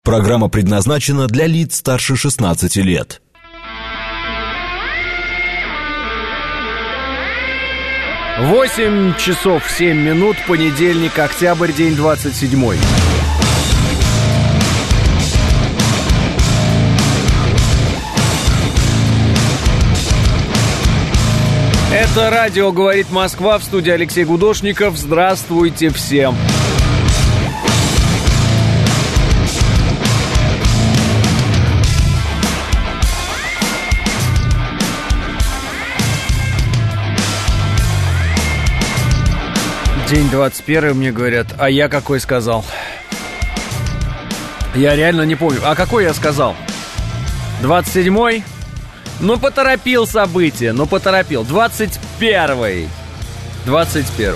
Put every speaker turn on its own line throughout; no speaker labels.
Программа предназначена для лиц старше 16 лет.
Восемь часов 7 минут, понедельник, октябрь, день 27. Это радио «Говорит Москва», в студии Алексей Гудошников. Здравствуйте всем. День 21, мне говорят. А я какой сказал? Я реально не помню. А какой я сказал? 27-й? Ну, поторопил события, ну, поторопил. 21-й. 21-й.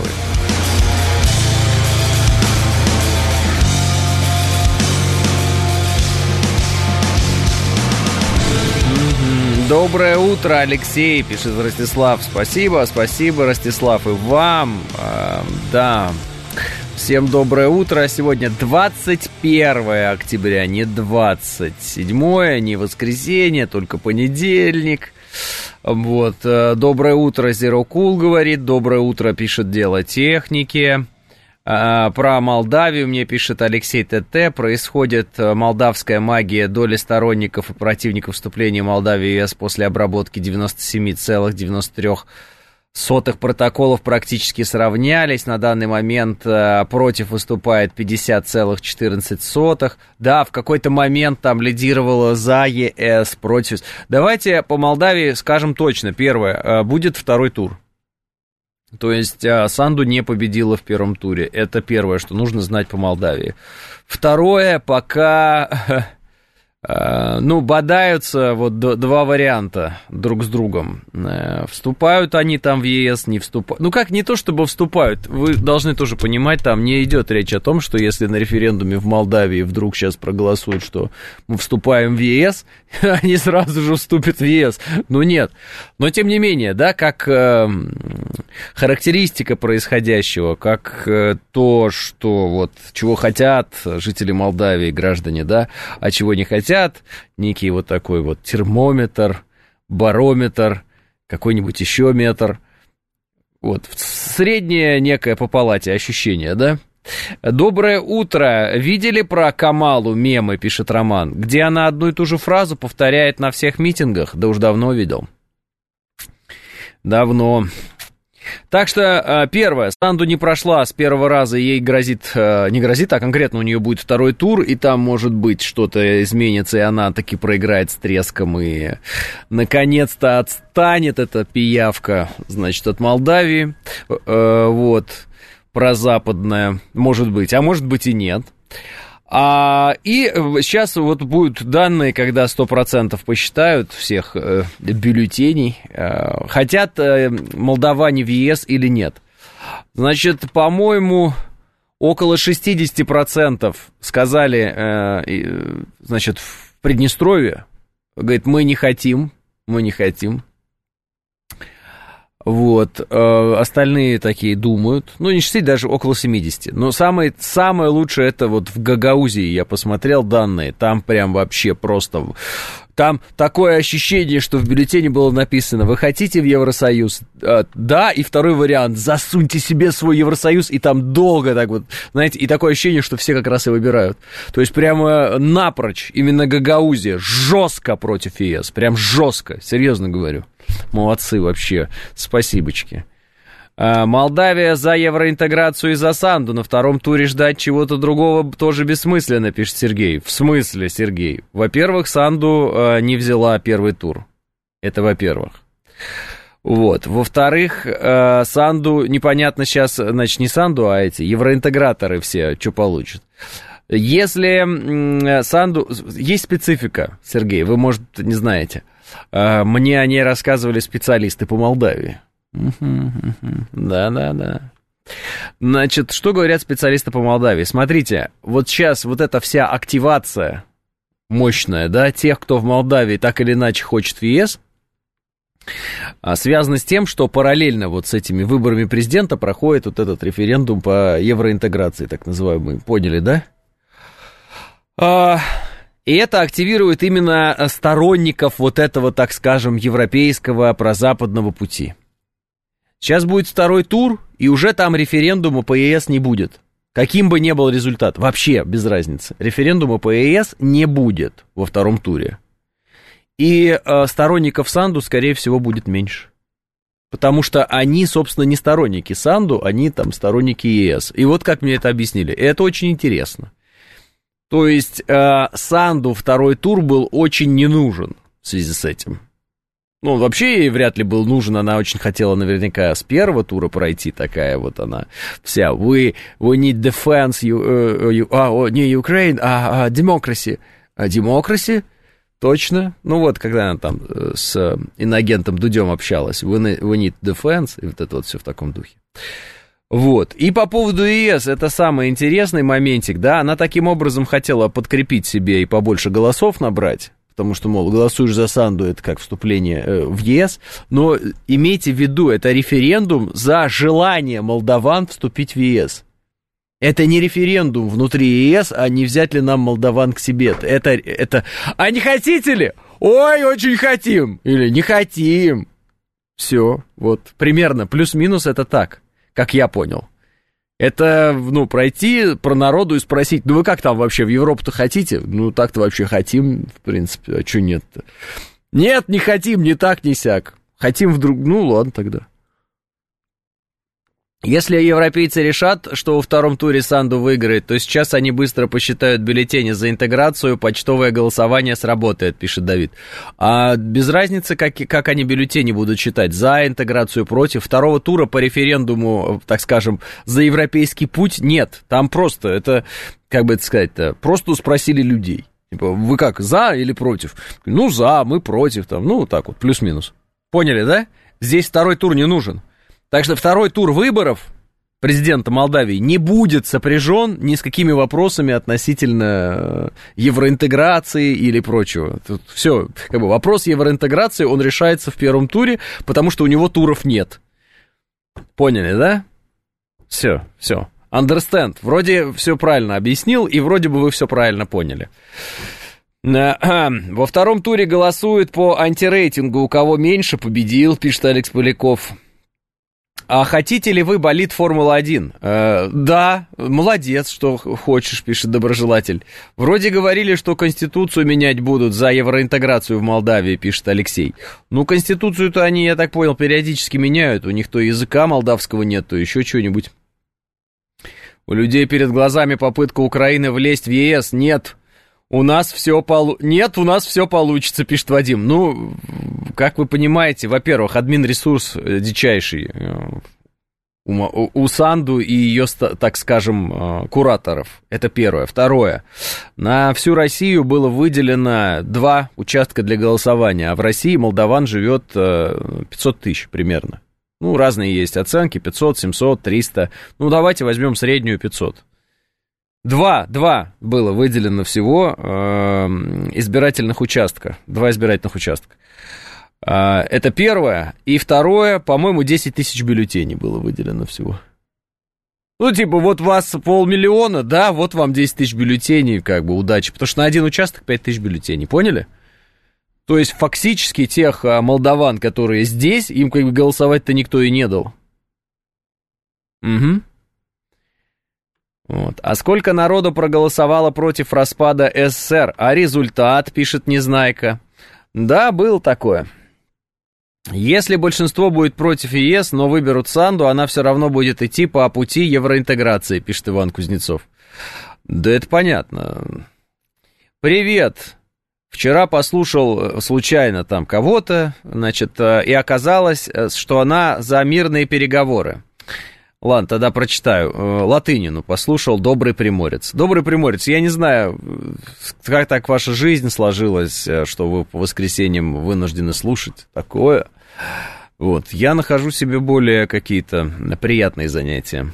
Доброе утро, Алексей, пишет Ростислав. Спасибо, Ростислав, и вам. Да, всем доброе утро. Сегодня 21 октября, не 27, не воскресенье, только понедельник. Вот, доброе утро, Zero Cool говорит. Доброе утро, пишет Дело техники. Про Молдавию мне пишет Алексей ТТ. Происходит молдавская магия. Доли сторонников и противников вступления Молдавии в ЕС после обработки 97,93% протоколов практически сравнялись. На данный момент против выступает 50,14%. Да, в какой-то момент там лидировало за ЕС, против. Давайте по Молдавии скажем точно. Первое, будет второй тур. То есть Санду не победила в первом туре. Это первое, что нужно знать по Молдавии. Второе, пока, бодаются вот два варианта друг с другом. Вступают они там в ЕС, не вступают. Ну как, не то чтобы вступают. Вы должны тоже понимать, там не идет речь о том, что если на референдуме в Молдавии вдруг сейчас проголосуют, что мы вступаем в ЕС, они сразу же вступят в ЕС. Ну нет. Но тем не менее, да, как характеристика происходящего, как то, что вот чего хотят жители Молдавии, граждане, да, а чего не хотят, некий вот такой вот термометр, барометр, какой-нибудь еще метр. Вот, среднее некое по палате ощущение, да? Доброе утро. Видели про Камалу мемы, пишет Роман, где она одну и ту же фразу повторяет на всех митингах? Да уж давно видел. Давно. Так что, первое, Санду не прошла с первого раза, ей грозит, не грозит, а конкретно у нее будет второй тур, и там, может быть, что-то изменится, и она таки проиграет с треском, и, наконец-то, отстанет эта пиявка, значит, от Молдавии, вот, прозападная, может быть, а может быть и нет. И сейчас вот будут данные, когда 100% посчитают всех бюллетеней, хотят молдаване в ЕС или нет. Значит, по-моему, около 60% сказали, значит, в Приднестровье, говорит, мы не хотим. Вот, остальные такие думают, ну, не 60, даже около 70, но самое лучшее это вот в Гагаузии, я посмотрел данные, там прям вообще просто, там такое ощущение, что в бюллетене было написано, вы хотите в Евросоюз? Да, и второй вариант, засуньте себе свой Евросоюз, и там долго так вот, знаете, и такое ощущение, что все как раз и выбирают, то есть прямо напрочь, именно Гагаузия, жестко против ЕС, прям жестко, серьезно говорю. Молодцы вообще, спасибочки. Молдавия за евроинтеграцию и за Санду. На втором туре ждать чего-то другого тоже бессмысленно, пишет Сергей. В смысле, Сергей? Во-первых, Санду не взяла первый тур. Это во-первых. Вот. Во-вторых, Санду непонятно сейчас, значит, не Санду, а эти евроинтеграторы все, что получат. Если Санду... Есть специфика, Сергей, вы, может, не знаете. Мне о ней рассказывали специалисты по Молдавии. Да. Значит, что говорят специалисты по Молдавии? Смотрите, вот сейчас вот эта вся активация мощная, да, тех, кто в Молдавии так или иначе хочет в ЕС, связано с тем, что параллельно вот с этими выборами президента проходит вот этот референдум по евроинтеграции, так называемый. Поняли, да? И это активирует именно сторонников вот этого, так скажем, европейского прозападного пути. Сейчас будет второй тур, и уже там референдума по ЕС не будет. Каким бы ни был результат, вообще без разницы. Референдума по ЕС не будет во втором туре. И сторонников Санду, скорее всего, будет меньше. Потому что они, собственно, не сторонники Санду, они там сторонники ЕС. И вот как мне это объяснили. И это очень интересно. То есть Санду второй тур был очень не нужен в связи с этим. Ну, вообще ей вряд ли был нужен, она очень хотела наверняка с первого тура пройти, такая вот она вся. We need defense, не Ukraine, а democracy. Democracy? Точно. Ну вот, когда она там с инагентом Дудем общалась, we need defense, и вот это вот все в таком духе. Вот. И по поводу ЕС, это самый интересный моментик, да, она таким образом хотела подкрепить себе и побольше голосов набрать, потому что, мол, голосуешь за Санду, это как вступление в ЕС, но имейте в виду, это референдум за желание молдаван вступить в ЕС. Это не референдум внутри ЕС, а не взять ли нам молдаван к себе. Это... А не хотите ли? Ой, очень хотим. Или не хотим. Все, вот, примерно, плюс-минус это так. Как я понял. Это, ну, пройти про народу и спросить, ну, вы как там вообще, в Европу-то хотите? Ну, так-то вообще хотим, в принципе, а что нет-то? Нет, не хотим, ни так, ни сяк. Хотим вдруг, ну, ладно тогда. Если европейцы решат, что во втором туре Санду выиграет, то сейчас они быстро посчитают бюллетени за интеграцию, почтовое голосование сработает, пишет Давид. А без разницы, как они бюллетени будут считать, за интеграцию, против. Второго тура по референдуму, так скажем, за европейский путь нет. Там просто, это, как бы это сказать-то, просто спросили людей. Типа, вы как, за или против? Ну, за, мы против, там, ну, так вот, плюс-минус. Поняли, да? Здесь второй тур не нужен. Так что второй тур выборов президента Молдавии не будет сопряжен ни с какими вопросами относительно евроинтеграции или прочего. Тут все, как бы вопрос евроинтеграции, он решается в первом туре, потому что у него туров нет. Поняли, да? Все. Understand. Вроде все правильно объяснил, и вроде бы вы все правильно поняли. Во втором туре голосуют по антирейтингу. У кого меньше, победил, пишет Алекс Поляков. А хотите ли вы болид Формулы-1? Да, молодец, что хочешь, пишет доброжелатель. Вроде говорили, что Конституцию менять будут за евроинтеграцию в Молдавии, пишет Алексей. Ну, Конституцию-то они, я так понял, периодически меняют. У них то языка молдавского нет, то еще что-нибудь. У людей перед глазами попытка Украины влезть в ЕС. Нет, у нас все получится, пишет Вадим. Ну, как вы понимаете, во-первых, админ-ресурс дичайший у Санду и ее, так скажем, кураторов. Это первое. Второе. На всю Россию было выделено 2 участка для голосования, а в России молдаван живет 500 тысяч примерно. Ну, разные есть оценки, 500, 700, 300. Ну, давайте возьмем среднюю 500. Два было выделено всего избирательных участка. 2 избирательных участка. Это первое. И второе, по-моему, 10 тысяч бюллетеней было выделено всего. Ну, типа, вот вас 500 000, да, вот вам 10 тысяч бюллетеней, как бы, удачи. Потому что на один участок 5 тысяч бюллетеней, поняли? То есть, фактически, тех молдаван, которые здесь, им, как бы, голосовать-то никто и не дал. Угу. Вот. А сколько народу проголосовало против распада СССР? А результат, пишет Незнайка. Да, было такое. Если большинство будет против ЕС, но выберут Санду, она все равно будет идти по пути евроинтеграции, пишет Иван Кузнецов. Да это понятно. Привет. Вчера послушал случайно там кого-то, значит, и оказалось, что она за мирные переговоры. Ладно, тогда прочитаю. Латынину послушал «Добрый приморец». «Добрый приморец», я не знаю, как так ваша жизнь сложилась, что вы по воскресеньям вынуждены слушать такое. Вот, я нахожу себе более какие-то приятные занятия.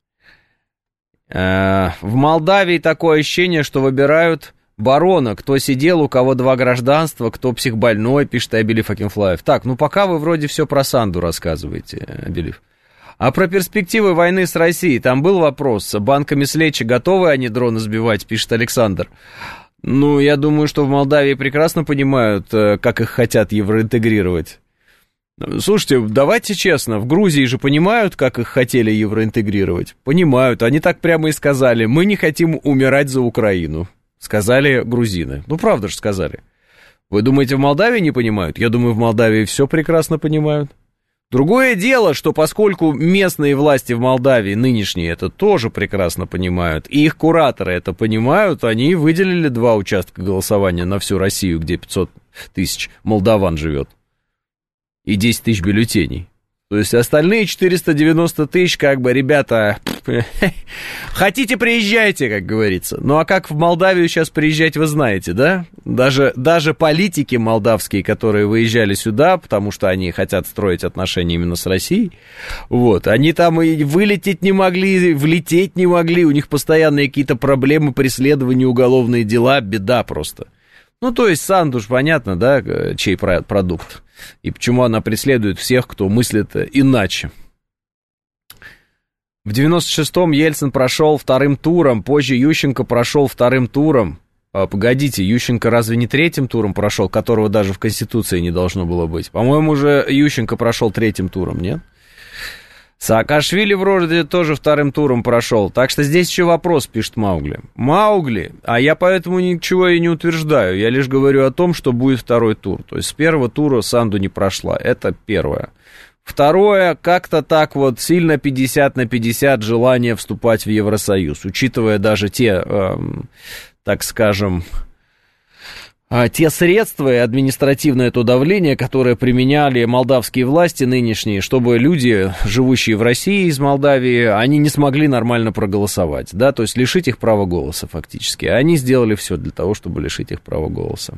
В Молдавии такое ощущение, что выбирают барона, кто сидел, у кого 2 гражданства, кто психбольной, пишет Абелив Акинфлаев. Так, ну пока вы вроде все про Санду рассказываете, Абелив. А про перспективы войны с Россией, там был вопрос, банками с Лечи готовы они дроны сбивать, пишет Александр. Ну, я думаю, что в Молдавии прекрасно понимают, как их хотят евроинтегрировать. Слушайте, давайте честно, в Грузии же понимают, как их хотели евроинтегрировать? Понимают, они так прямо и сказали, мы не хотим умирать за Украину, сказали грузины. Ну, правда же сказали. Вы думаете, в Молдавии не понимают? Я думаю, в Молдавии все прекрасно понимают. Другое дело, что поскольку местные власти в Молдавии, нынешние, это тоже прекрасно понимают, и их кураторы это понимают, они выделили 2 участка голосования на всю Россию, где 500 тысяч молдаван живет, и 10 тысяч бюллетеней. То есть остальные 490 тысяч, как бы, ребята, хотите, приезжайте, как говорится. Ну, а как в Молдавию сейчас приезжать, вы знаете, да? Даже политики молдавские, которые выезжали сюда, потому что они хотят строить отношения именно с Россией, вот, они там и вылететь не могли, влететь не могли, у них постоянные какие-то проблемы, преследования, уголовные дела, беда просто. Ну, то есть Сандуш, понятно, да, чей продукт, и почему она преследует всех, кто мыслит иначе. В 96-м Ельцин прошел 2-м туром, позже Ющенко прошел 2-м туром. Погодите, Ющенко разве не 3-м туром прошел, которого даже в Конституции не должно было быть? По-моему, же Ющенко прошел 3-м туром, нет? Саакашвили вроде тоже 2-м туром прошел. Так что здесь еще вопрос, пишет Маугли. Маугли, а я поэтому ничего и не утверждаю. Я лишь говорю о том, что будет 2-й тур. То есть с 1-го тура Санду не прошла. Это первое. Второе, как-то так вот сильно 50 на 50 желание вступать в Евросоюз. Учитывая даже те, так скажем, те средства и административное то давление, которое применяли молдавские власти нынешние, чтобы люди, живущие в России из Молдавии, они не смогли нормально проголосовать, да, то есть лишить их права голоса фактически. Они сделали все для того, чтобы лишить их права голоса.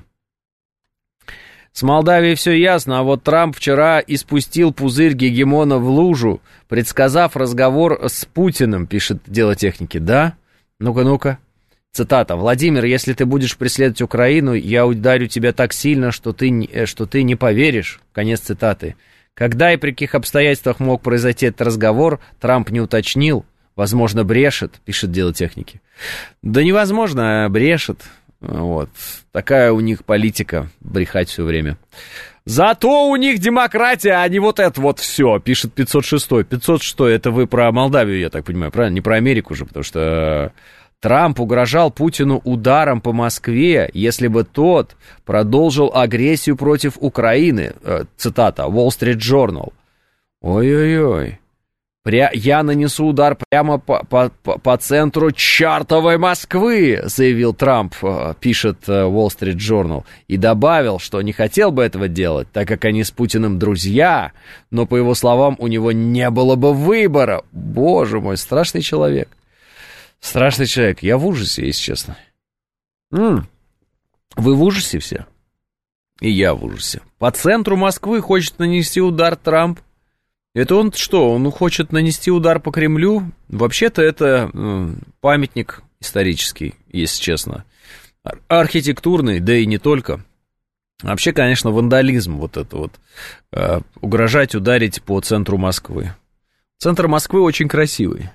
С Молдавией все ясно, а вот Трамп вчера испустил пузырь гегемона в лужу, предсказав разговор с Путиным, пишет Дело техники. Да? Ну-ка. Цитата. «Владимир, если ты будешь преследовать Украину, я ударю тебя так сильно, что ты не поверишь». Конец цитаты. Когда и при каких обстоятельствах мог произойти этот разговор, Трамп не уточнил. Возможно, брешет, пишет Дело техники. Да невозможно, а брешет. Вот. Такая у них политика, брехать все время. Зато у них демократия, а не вот это вот все, пишет 506-й. 506-й, это вы про Молдавию, я так понимаю, правильно? Не про Америку же, потому что Трамп угрожал Путину ударом по Москве, если бы тот продолжил агрессию против Украины. Цитата, Wall Street Journal. Ой-ой-ой. «Я нанесу удар прямо по центру чертовой Москвы», заявил Трамп, пишет Wall Street Journal, и добавил, что не хотел бы этого делать, так как они с Путиным друзья, но, по его словам, у него не было бы выбора. Боже мой, страшный человек. Страшный человек. Я в ужасе, если честно. Вы в ужасе все? И я в ужасе. По центру Москвы хочет нанести удар Трамп. Это он что, он хочет нанести удар по Кремлю? Вообще-то это памятник исторический, если честно. Архитектурный, да и не только. Вообще, конечно, вандализм вот это вот. Угрожать ударить по центру Москвы. Центр Москвы очень красивый.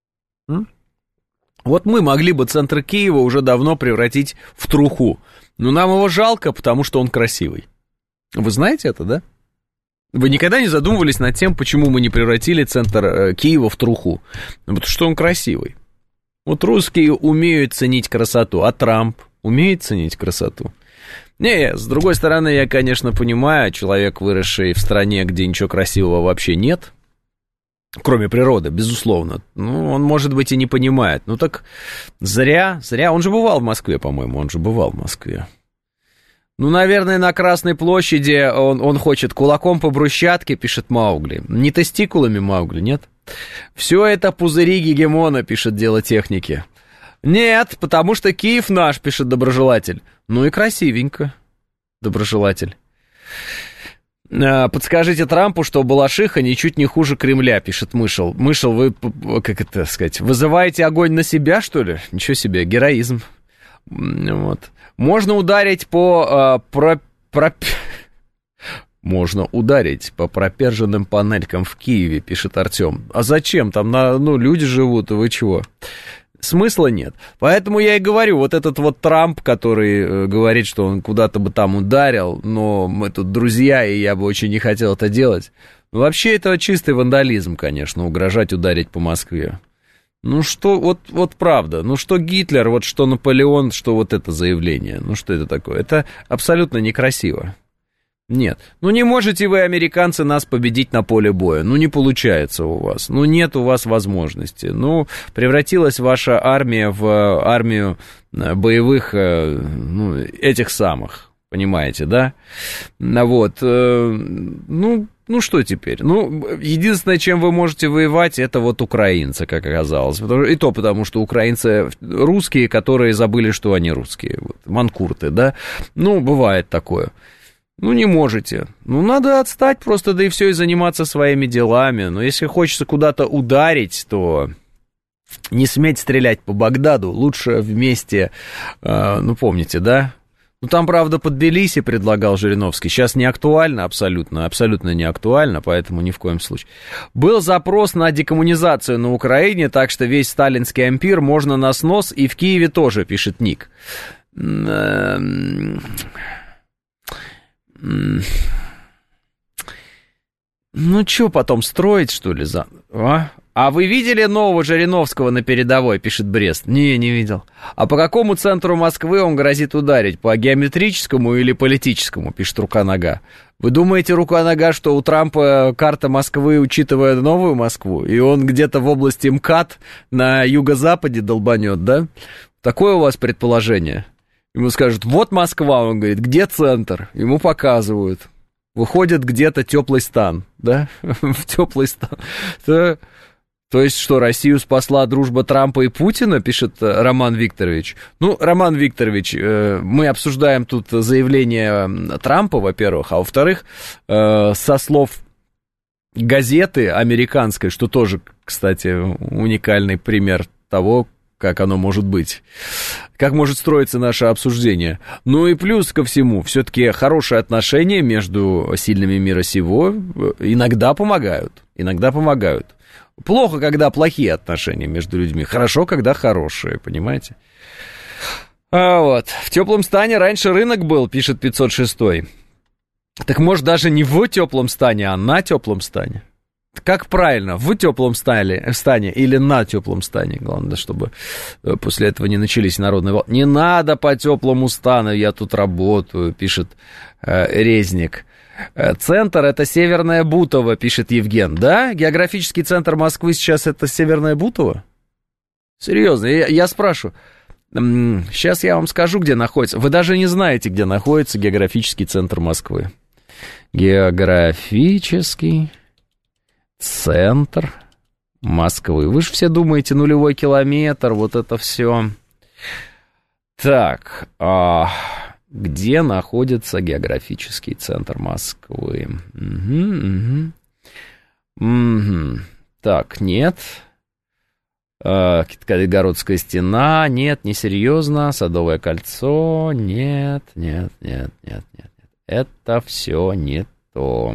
Вот мы могли бы центр Киева уже давно превратить в труху. Но нам его жалко, потому что он красивый. Вы знаете это, да? Вы никогда не задумывались над тем, почему мы не превратили центр Киева в труху? Потому что он красивый. Вот русские умеют ценить красоту, а Трамп умеет ценить красоту. Не, с другой стороны, я, конечно, понимаю, человек, выросший в стране, где ничего красивого вообще нет, кроме природы, безусловно. Ну, он, может быть, и не понимает. Ну, так зря. Он же бывал в Москве, по-моему, Ну, наверное, на Красной площади он хочет кулаком по брусчатке, пишет Маугли. Не тестикулами, Маугли, нет? Все это пузыри гегемона, пишет Дело техники. Нет, потому что Киев наш, пишет Доброжелатель. Ну и красивенько, Доброжелатель. Подскажите Трампу, что Балашиха ничуть не хуже Кремля, пишет Мышел. Мышел, вы, как это сказать, вызываете огонь на себя, что ли? Ничего себе, героизм. Вот. Можно ударить по проперженным панелькам в Киеве, пишет Артем. А зачем? Там люди живут, и вы чего? Смысла нет. Поэтому я и говорю, вот этот вот Трамп, который говорит, что он куда-то бы там ударил, но мы тут друзья, и я бы очень не хотел это делать. Ну, вообще, это чистый вандализм, конечно, угрожать ударить по Москве. Ну, что, вот правда, ну, что Гитлер, вот что Наполеон, что вот это заявление, ну, что это такое? Это абсолютно некрасиво. Нет. Ну, не можете вы, американцы, нас победить на поле боя. Ну, не получается у вас. Ну, нет у вас возможности. Ну, превратилась ваша армия в армию боевых, ну, этих самых, понимаете, да? Вот. Ну, что теперь? Ну, единственное, чем вы можете воевать, это вот украинцы, как оказалось. И то потому, что украинцы русские, которые забыли, что они русские. Вот, манкурты, да? Ну, бывает такое. Ну, не можете. Ну, надо отстать просто, да и все, и заниматься своими делами. Но если хочется куда-то ударить, то не сметь стрелять по Багдаду. Лучше вместе, ну, помните, да? Ну, там, правда, под Тбилиси предлагал Жириновский. Сейчас не актуально абсолютно, абсолютно не актуально, поэтому ни в коем случае. Был запрос на декоммунизацию на Украине, так что весь сталинский ампир можно на снос, и в Киеве тоже, пишет Ник. Ну, что потом, строить, что ли, А вы видели нового Жириновского на передовой, пишет Брест? Не видел. А по какому центру Москвы он грозит ударить? По геометрическому или политическому, пишет Рука-Нога. Вы думаете, Рука-Нога, что у Трампа карта Москвы, учитывая новую Москву, и он где-то в области МКАД на юго-западе долбанет, да? Такое у вас предположение? Ему скажут, вот Москва, он говорит, где центр? Ему показывают. Выходит где-то теплый стан, да? В теплый стан. То есть что, Россию спасла дружба Трампа и Путина, пишет Роман Викторович. Ну, Роман Викторович, мы обсуждаем тут заявление Трампа, во-первых, а во-вторых, со слов газеты американской, что тоже, кстати, уникальный пример того, как оно может быть, как может строиться наше обсуждение. Ну и плюс ко всему, все-таки хорошие отношения между сильными мира сего иногда помогают, Плохо, когда плохие отношения между людьми, хорошо, когда хорошие, понимаете? А вот, в теплом стане раньше рынок был, пишет 506. Так может даже не в теплом стане, а на теплом стане. Как правильно, в теплом стане или на теплом стане? Главное, чтобы после этого не начались народные волны. Не надо по теплому стану, я тут работаю, пишет Резник. Центр — это Северное Бутово, пишет Евген. Да? Географический центр Москвы сейчас — это Северное Бутово? Серьезно, я спрашиваю. Сейчас я вам скажу, где находится. Вы даже не знаете, где находится географический центр Москвы. Географический центр Москвы. Вы же все думаете, нулевой километр, вот это все. Так, где находится географический центр Москвы? Так, нет. Китайгородская стена, нет, несерьезно. Садовое кольцо, нет. Это все не то.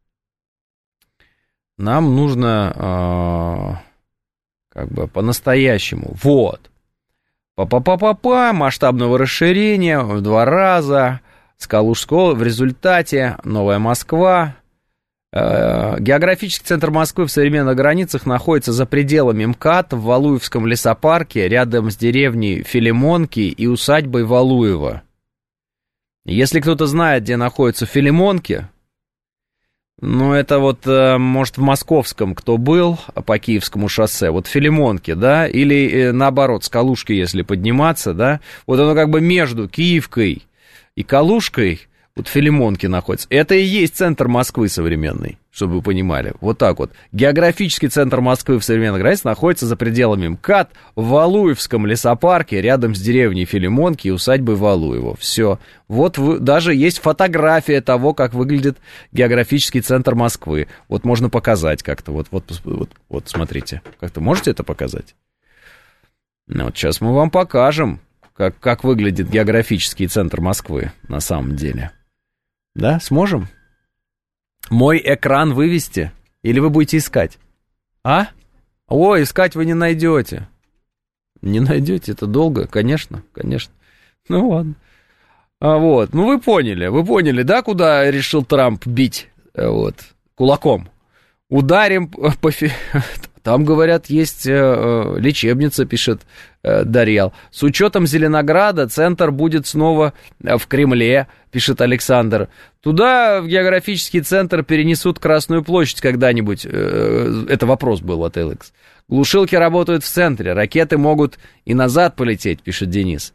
Нам нужно как бы по-настоящему. Вот. Масштабного расширения в 2 раза. Калужского. В результате Новая Москва. Географический центр Москвы в современных границах находится за пределами МКАД в Валуевском лесопарке, рядом с деревней Филимонки и усадьбой Валуева. Если кто-то знает, где находятся Филимонки, ну, это вот, может, в Московском кто был, по Киевскому шоссе, вот Филимонки, да, или наоборот, с Калужки, если подниматься, да, вот оно как бы между Киевкой и Калужкой, вот Филимонки находится. Это и есть центр Москвы современный, чтобы вы понимали. Вот так вот. Географический центр Москвы в современных границах находится за пределами МКАД в Валуевском лесопарке, рядом с деревней Филимонки и усадьбой Валуева. Все. Вот даже есть фотография того, как выглядит географический центр Москвы. Вот можно показать как-то. Вот смотрите. Как-то можете это показать? Ну, вот сейчас мы вам покажем, как выглядит географический центр Москвы на самом деле. Да, сможем? Мой экран вывести? Или вы будете искать? А? Ой, искать вы не найдете. Не найдете, это долго, конечно. Ну, ладно. Вот, ну, вы поняли, да, куда решил Трамп бить, вот, кулаком? Ударим по... Там, говорят, есть лечебница, пишет Дарьял. С учетом Зеленограда центр будет снова в Кремле, пишет Александр. Туда, в географический центр, перенесут Красную площадь когда-нибудь. Это вопрос был от LX. Глушилки работают в центре, ракеты могут и назад полететь, пишет Денис.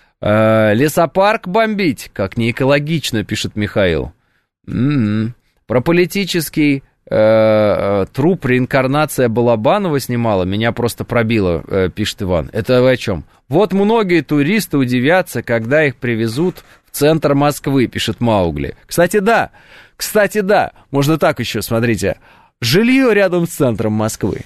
Лесопарк бомбить, как не экологично, пишет Михаил. Про политический... труп реинкарнация Балабанова снимала, меня просто пробило, пишет Иван. Это вы о чем? Вот многие туристы удивятся, когда их привезут в центр Москвы, пишет Маугли. Кстати, да, можно так еще, смотрите. Жилье рядом с центром Москвы.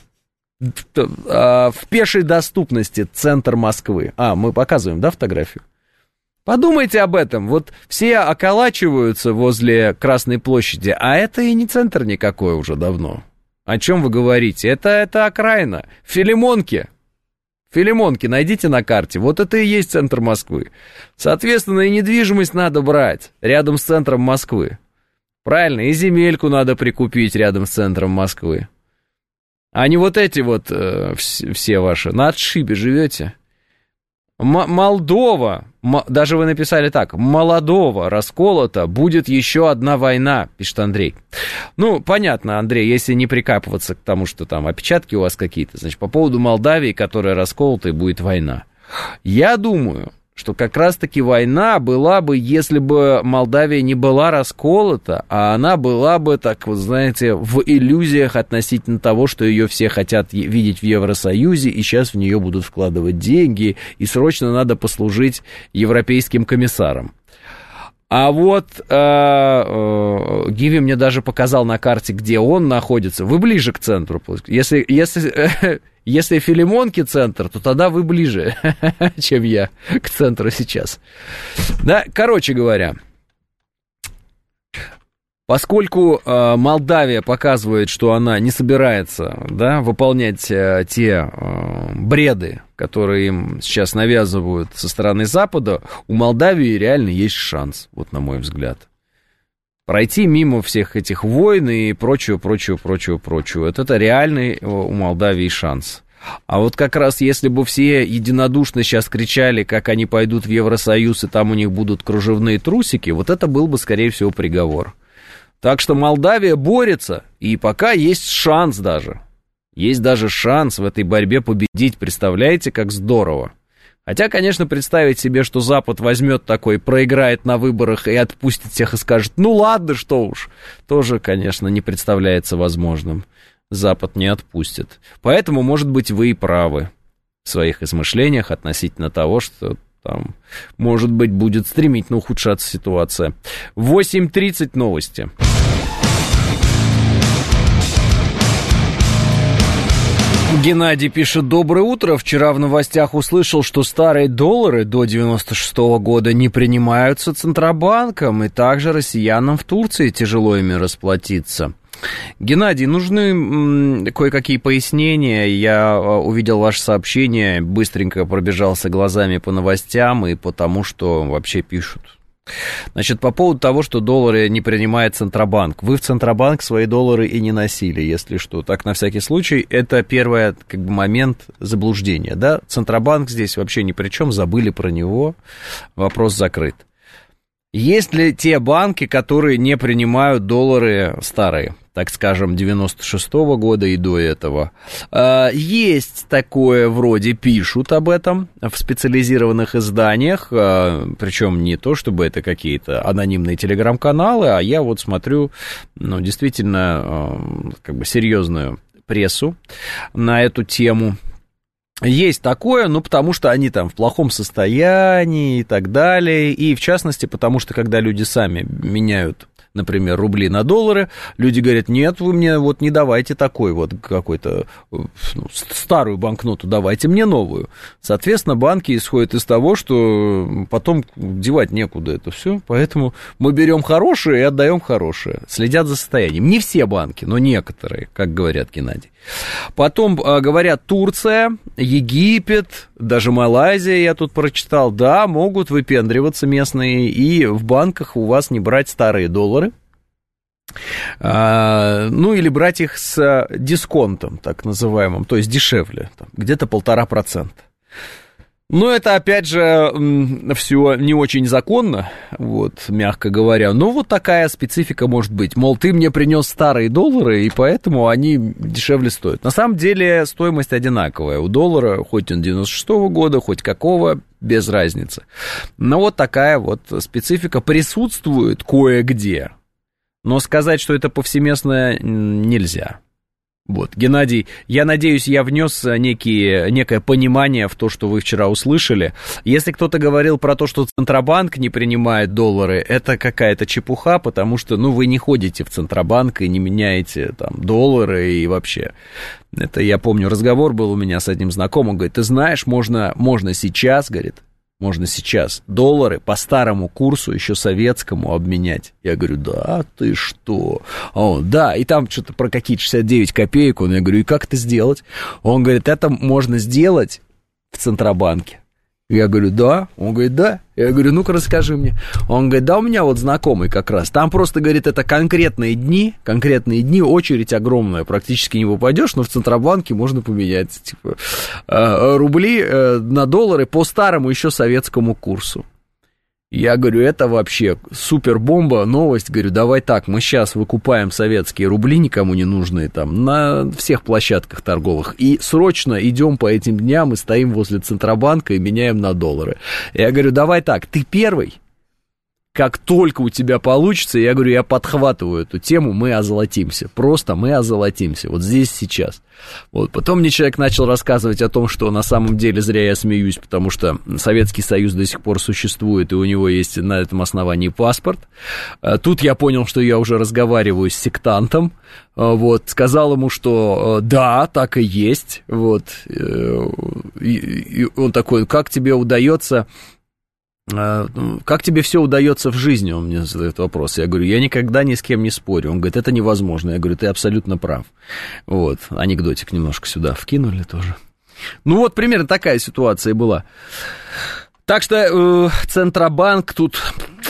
В пешей доступности центр Москвы. Мы показываем, да, фотографию? Подумайте об этом. Вот все околачиваются возле Красной площади, а это и не центр никакой уже давно. О чем вы говорите? Это окраина. Филимонки, найдите на карте. Вот это и есть центр Москвы. Соответственно, и недвижимость надо брать рядом с центром Москвы. Правильно, и земельку надо прикупить рядом с центром Москвы. А не вот эти вот все ваши. На отшибе живете. Молдова, даже вы написали так, Молодова расколота, будет еще одна война, пишет Андрей. Ну, понятно, Андрей, если не прикапываться к тому, что там опечатки у вас какие-то, значит, по поводу Молдавии, которая расколота, и будет война. Я думаю, что как раз-таки война была бы, если бы Молдавия не была расколота, а она была бы, так вот, знаете, в иллюзиях относительно того, что ее все хотят видеть в Евросоюзе, и сейчас в нее будут вкладывать деньги, и срочно надо послужить европейским комиссарам. А вот Гиви мне даже показал на карте, где он находится. Вы ближе к центру. Если Филимонки центр, то тогда вы ближе, чем я к центру сейчас. Да, короче говоря, поскольку Молдавия показывает, что она не собирается, да, выполнять те бреды, которые им сейчас навязывают со стороны Запада, у Молдавии реально есть шанс, вот на мой взгляд. Пройти мимо всех этих войн и прочего. Вот это реальный у Молдавии шанс. А вот как раз если бы все единодушно сейчас кричали, как они пойдут в Евросоюз, и там у них будут кружевные трусики, вот это был бы, скорее всего, приговор. Так что Молдавия борется, и пока есть шанс даже. Есть даже шанс в этой борьбе победить. Представляете, как здорово. Хотя, конечно, представить себе, что Запад возьмет такой, проиграет на выборах и отпустит всех и скажет, ну ладно, что уж, тоже, конечно, не представляется возможным. Запад не отпустит. Поэтому, может быть, вы и правы в своих измышлениях относительно того, что там, может быть, будет стремительно ухудшаться ситуация. 8:30 новости. Геннадий пишет: доброе утро. Вчера в новостях услышал, что старые доллары до 96-го года не принимаются Центробанком, и также россиянам в Турции тяжело ими расплатиться. Геннадий, нужны кое-какие пояснения. Я увидел ваше сообщение, быстренько пробежался глазами по новостям и по тому, что вообще пишут. Значит, по поводу того, что доллары не принимает Центробанк. Вы в Центробанк свои доллары и не носили, если что. Так, на всякий случай, это первый момент заблуждения, да? Центробанк здесь вообще ни при чем, забыли про него, вопрос закрыт. Есть ли те банки, которые не принимают доллары старые, так скажем, 96-го года и до этого? Есть такое, вроде пишут об этом в специализированных изданиях, причем не то, чтобы это какие-то анонимные телеграм-каналы, а я вот смотрю, действительно, серьезную прессу на эту тему. Есть такое, потому что они там в плохом состоянии и так далее, и в частности, потому что когда люди сами меняют, например, рубли на доллары, люди говорят, нет, вы мне вот не давайте такой вот какой-то старую банкноту, давайте мне новую. Соответственно, банки исходят из того, что потом девать некуда это все, поэтому мы берем хорошее и отдаем хорошее, следят за состоянием. Не все банки, но некоторые, как говорят Геннадий. Потом, говорят, Турция, Египет, даже Малайзия, я тут прочитал, да, могут выпендриваться местные и в банках у вас не брать старые доллары. Ну, или брать их с дисконтом, так называемым, то есть дешевле, там, где-то 1,5%. Но это, опять же, все не очень законно, вот, мягко говоря. Но вот такая специфика может быть. Мол, ты мне принес старые доллары, и поэтому они дешевле стоят. На самом деле стоимость одинаковая. У доллара, хоть он 96-го года, хоть какого, без разницы. Но вот такая вот специфика присутствует кое-где. Но сказать, что это повсеместно, нельзя. Вот, Геннадий, я надеюсь, я внес некое понимание в то, что вы вчера услышали. Если кто-то говорил про то, что Центробанк не принимает доллары, это какая-то чепуха, потому что, ну, вы не ходите в Центробанк и не меняете там доллары и вообще. Это, я помню, разговор был у меня с одним знакомым, говорит, ты знаешь, можно сейчас, говорит, можно сейчас доллары по старому курсу, еще советскому, обменять. Я говорю, да, ты что? А он, да, и там что-то про какие-то 69 копеек. Я говорю, и как это сделать? Он говорит, это можно сделать в Центробанке. Я говорю, да. Он говорит, да. Я говорю, ну-ка расскажи мне. Он говорит, да, у меня вот знакомый как раз. Там просто, говорит, это конкретные дни, очередь огромная, практически не попадешь, но в Центробанке можно поменять, типа, рубли на доллары по старому еще советскому курсу. Я говорю, это вообще супер-бомба, новость. Говорю, давай так, мы сейчас выкупаем советские рубли, никому не нужные там, на всех площадках торговых. И срочно идем по этим дням и стоим возле Центробанка и меняем на доллары. Я говорю, давай так, ты первый. Как только у тебя получится, я говорю, я подхватываю эту тему, мы озолотимся. Просто мы озолотимся. Вот здесь, сейчас. Вот. Потом мне человек начал рассказывать о том, что на самом деле зря я смеюсь, потому что Советский Союз до сих пор существует, и у него есть на этом основании паспорт. Тут я понял, что я уже разговариваю с сектантом. Вот. Сказал ему, что да, так и есть. Вот. И он такой, как тебе удается... Как тебе все удается в жизни, он мне задает вопрос. Я говорю, я никогда ни с кем не спорю. Он говорит, это невозможно. Я говорю, ты абсолютно прав. Вот, анекдотик немножко сюда вкинули тоже. Ну вот, примерно такая ситуация была. Так что Центробанк тут...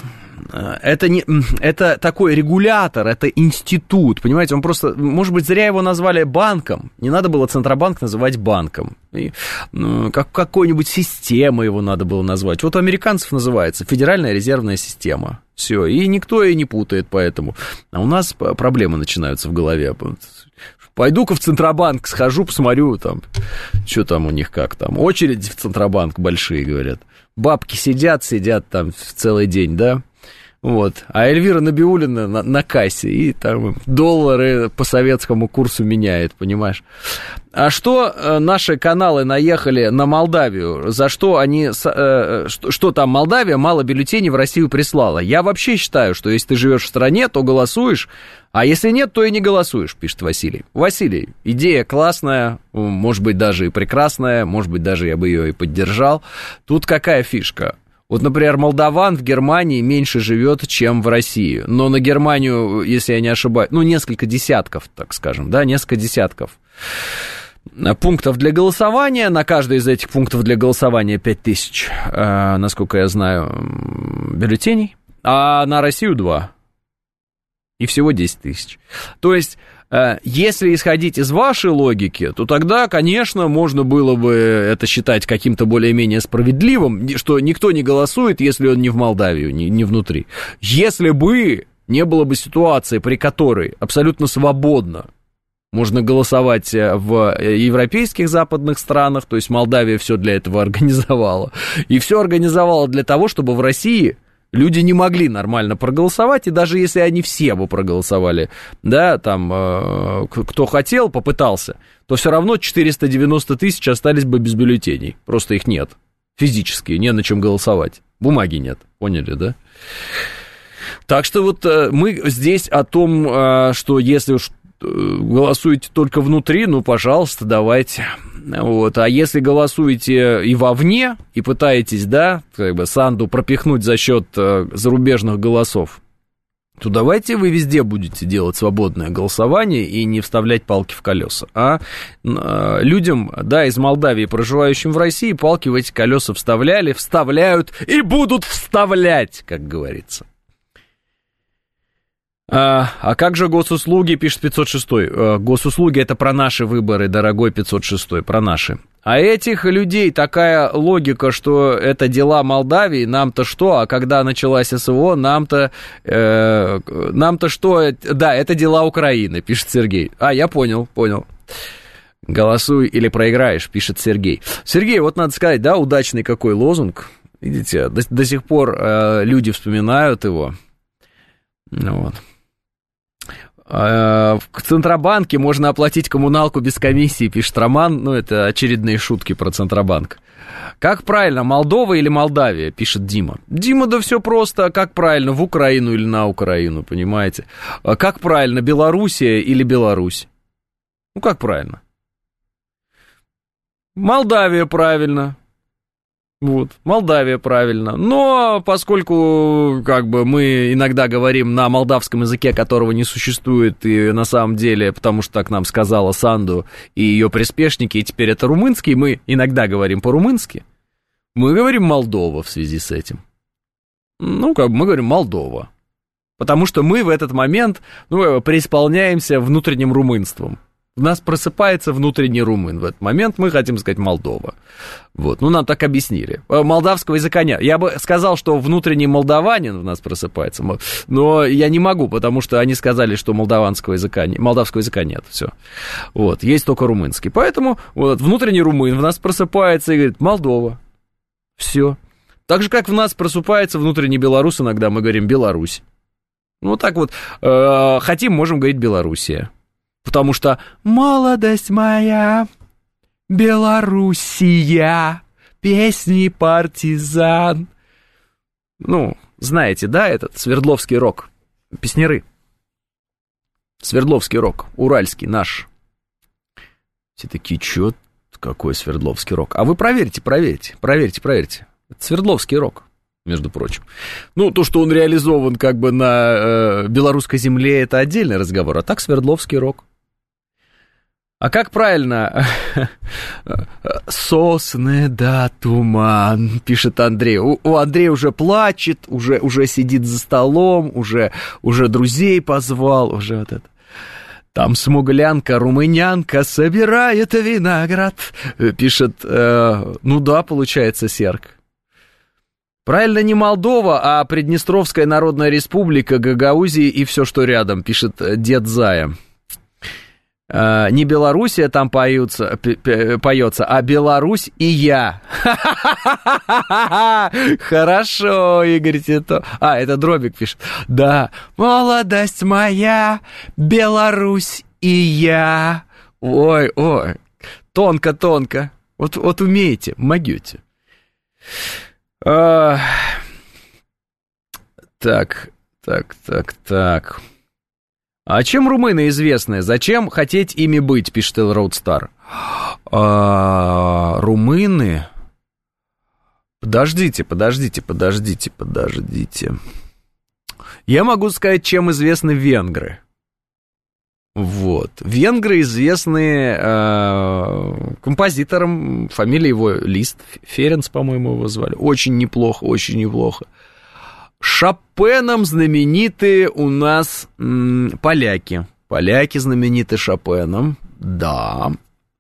Это такой регулятор, это институт, понимаете, он просто, может быть, зря его назвали банком, не надо было Центробанк называть банком, и, как какой-нибудь системой его надо было назвать. Вот у американцев называется Федеральная резервная система, все, и никто и не путает поэтому, а у нас проблемы начинаются в голове. Пойду-ка в Центробанк, схожу, посмотрю, там, что там у них, как там, очереди в Центробанк большие, говорят, бабки сидят там целый день, да. Вот, а Эльвира Набиуллина на кассе, и там доллары по советскому курсу меняет, понимаешь? А что наши каналы наехали на Молдавию? За что они... Что там Молдавия мало бюллетеней в Россию прислала? Я вообще считаю, что если ты живешь в стране, то голосуешь, а если нет, то и не голосуешь, пишет Василий. Василий, идея классная, может быть, даже и прекрасная, может быть, даже я бы ее и поддержал. Тут какая фишка? Вот, например, молдаван в Германии меньше живет, чем в России. Но на Германию, если я не ошибаюсь, ну, несколько десятков, так скажем, да, несколько десятков пунктов для голосования. На каждый из этих пунктов для голосования 5000, насколько я знаю, бюллетеней. А на Россию 2. И всего 10 тысяч. То есть... Если исходить из вашей логики, то тогда, конечно, можно было бы это считать каким-то более-менее справедливым, что никто не голосует, если он не в Молдавию, не внутри. Если бы не было бы ситуации, при которой абсолютно свободно можно голосовать в европейских западных странах, то есть Молдавия все для этого организовала, и все организовала для того, чтобы в России... Люди не могли нормально проголосовать, и даже если они все бы проголосовали, да, там, кто хотел, попытался, то все равно 490 тысяч остались бы без бюллетеней. Просто их нет. Физически, не на чем голосовать. Бумаги нет. Поняли, да? Так что вот мы здесь о том, что если уж голосуете только внутри, ну, пожалуйста, давайте. Вот. А если голосуете и вовне, и пытаетесь, да, как бы Санду пропихнуть за счет зарубежных голосов, то давайте вы везде будете делать свободное голосование и не вставлять палки в колеса. А людям, да, из Молдавии, проживающим в России, палки в эти колеса вставляли, вставляют и будут вставлять, как говорится. А как же госуслуги, пишет 506-й. Госуслуги — это про наши выборы, дорогой 506-й, про наши. А этих людей такая логика, что это дела Молдавии, нам-то что? А когда началась СВО, нам-то что? Да, это дела Украины, пишет Сергей. Я понял. Голосуй или проиграешь, пишет Сергей. Сергей, вот надо сказать, да, удачный какой лозунг. Видите, до сих пор люди вспоминают его. Вот. В Центробанке можно оплатить коммуналку без комиссии, пишет Роман. Ну, это очередные шутки про Центробанк. Как правильно, Молдова или Молдавия, пишет Дима. Дима, да все просто. Как правильно, в Украину или на Украину, понимаете? Как правильно, Белоруссия или Беларусь? Ну, как правильно? Молдавия правильно. Вот, Молдавия правильно. Но поскольку как бы мы иногда говорим на молдавском языке, которого не существует, и на самом деле, потому что так нам сказала Санду и ее приспешники, и теперь это румынский, мы иногда говорим по-румынски, мы говорим Молдова в связи с этим. Ну, как бы мы говорим Молдова. Потому что мы в этот момент преисполняемся внутренним румынством. У нас просыпается внутренний румын. В этот момент мы хотим сказать Молдова. Вот, нам так объяснили. Молдавского языка нет. Я бы сказал, что внутренний молдаванин в нас просыпается, но я не могу, потому что они сказали, что молдавского языка нет. Все. Вот, есть только румынский. Поэтому вот, внутренний румын в нас просыпается и говорит Молдова. Все. Так же, как в нас просыпается внутренний белорус, иногда мы говорим Беларусь. Вот так вот. Хотим, можем говорить Белоруссия. Потому что молодость моя, Белоруссия, песни партизан. Ну, знаете, да, этот Свердловский рок, песняры. Свердловский рок, уральский наш. Все такие, чё, какой Свердловский рок? А вы проверьте. Это Свердловский рок, между прочим. Ну, то, что он реализован как бы на белорусской земле, это отдельный разговор, а так Свердловский рок. А как правильно? Сосны да туман, пишет Андрей. У Андрея уже плачет, уже сидит за столом, уже друзей позвал, уже вот это. Там смуглянка, румынянка собирает виноград, пишет, получается, Серг. Правильно, не Молдова, а Приднестровская Народная Республика, Гагаузия и все, что рядом, пишет дед Зая. Не Белоруссия там поется, а Беларусь и я. Хорошо, Игорь Титов. Это Дробик пишет. Да, молодость моя, Беларусь и я. Ой, тонко. Вот умеете, могете. Так. А чем румыны известны? Зачем хотеть ими быть, пишет Элроудстар. Румыны... Подождите. Я могу сказать, чем известны венгры. Вот. Венгры известны композитором, фамилия его Лист, Ференц, по-моему, его звали. Очень неплохо. Шопеном знамениты у нас поляки. Поляки знамениты Шопеном, да.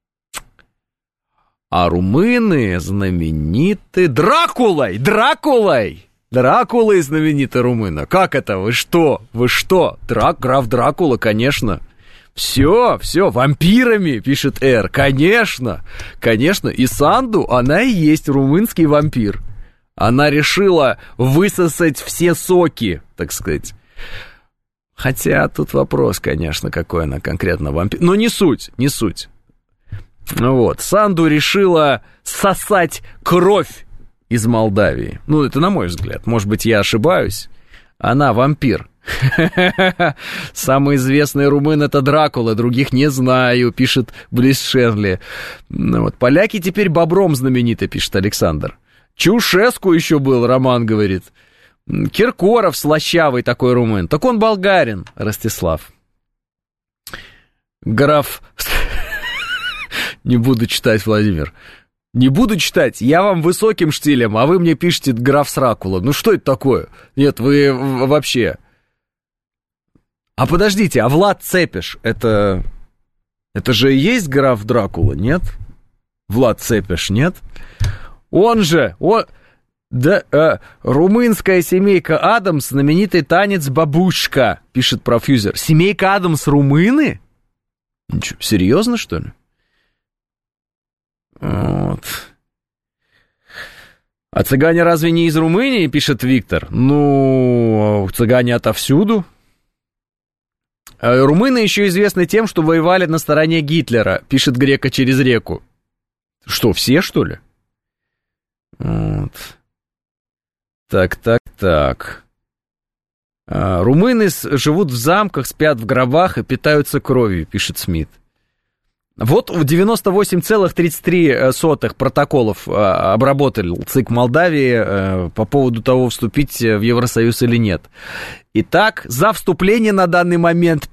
А румыны знамениты Дракулой. Дракулой знамениты румыны. Как это? Вы что? Граф Дракула, конечно. Все, вампирами, пишет Р. Конечно. И Санду, она и есть румынский вампир. Она решила высосать все соки, так сказать. Хотя тут вопрос, конечно, какой она конкретно вампир. Но не суть. Вот. Санду решила сосать кровь из Молдавии. Ну, это на мой взгляд. Может быть, я ошибаюсь. Она вампир. Самый известный румын — это Дракула, других не знаю, пишет Близ Шерли. Вот. Поляки теперь бобром знамениты, пишет Александр. Чаушеску еще был, Роман говорит. Киркоров слащавый такой румын. Так он болгарин, Ростислав. Граф... Не буду читать, Владимир. Не буду читать. Я вам высоким штилем, а вы мне пишете граф Сракула. Ну что это такое? Нет, вы вообще... А подождите, а Влад Цепиш, это же и есть граф Дракула, нет? Влад Цепиш, нет? Он же... румынская семейка Адамс, знаменитый танец «Бабушка», пишет профьюзер. Семейка Адамс румыны? Ничего, серьезно, что ли? Вот. А цыгане разве не из Румынии, пишет Виктор? Ну, цыгане отовсюду. Румыны еще известны тем, что воевали на стороне Гитлера, пишет Грека через реку. Что, все, что ли? Вот. Так. Румыны живут в замках, спят в гробах и питаются кровью, пишет Смит. Вот 98,33 протоколов обработал ЦИК Молдавии по поводу того, вступить в Евросоюз или нет. Итак, за вступление на данный момент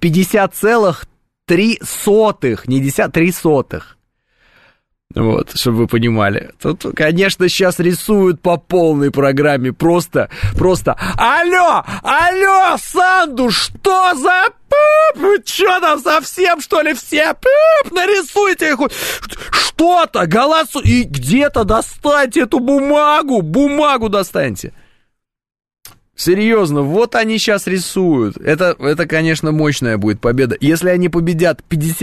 50,3, не 10, 3 сотых. Вот, чтобы вы понимали. Тут, конечно, сейчас рисуют по полной программе. Просто. Алло, Санду, что за пып? Вы что там, совсем, что ли, все? Пып, нарисуйте их. Что-то, голосуй. И где-то достаньте эту бумагу достаньте. Серьезно, вот они сейчас рисуют. Это, конечно, мощная будет победа. Если они победят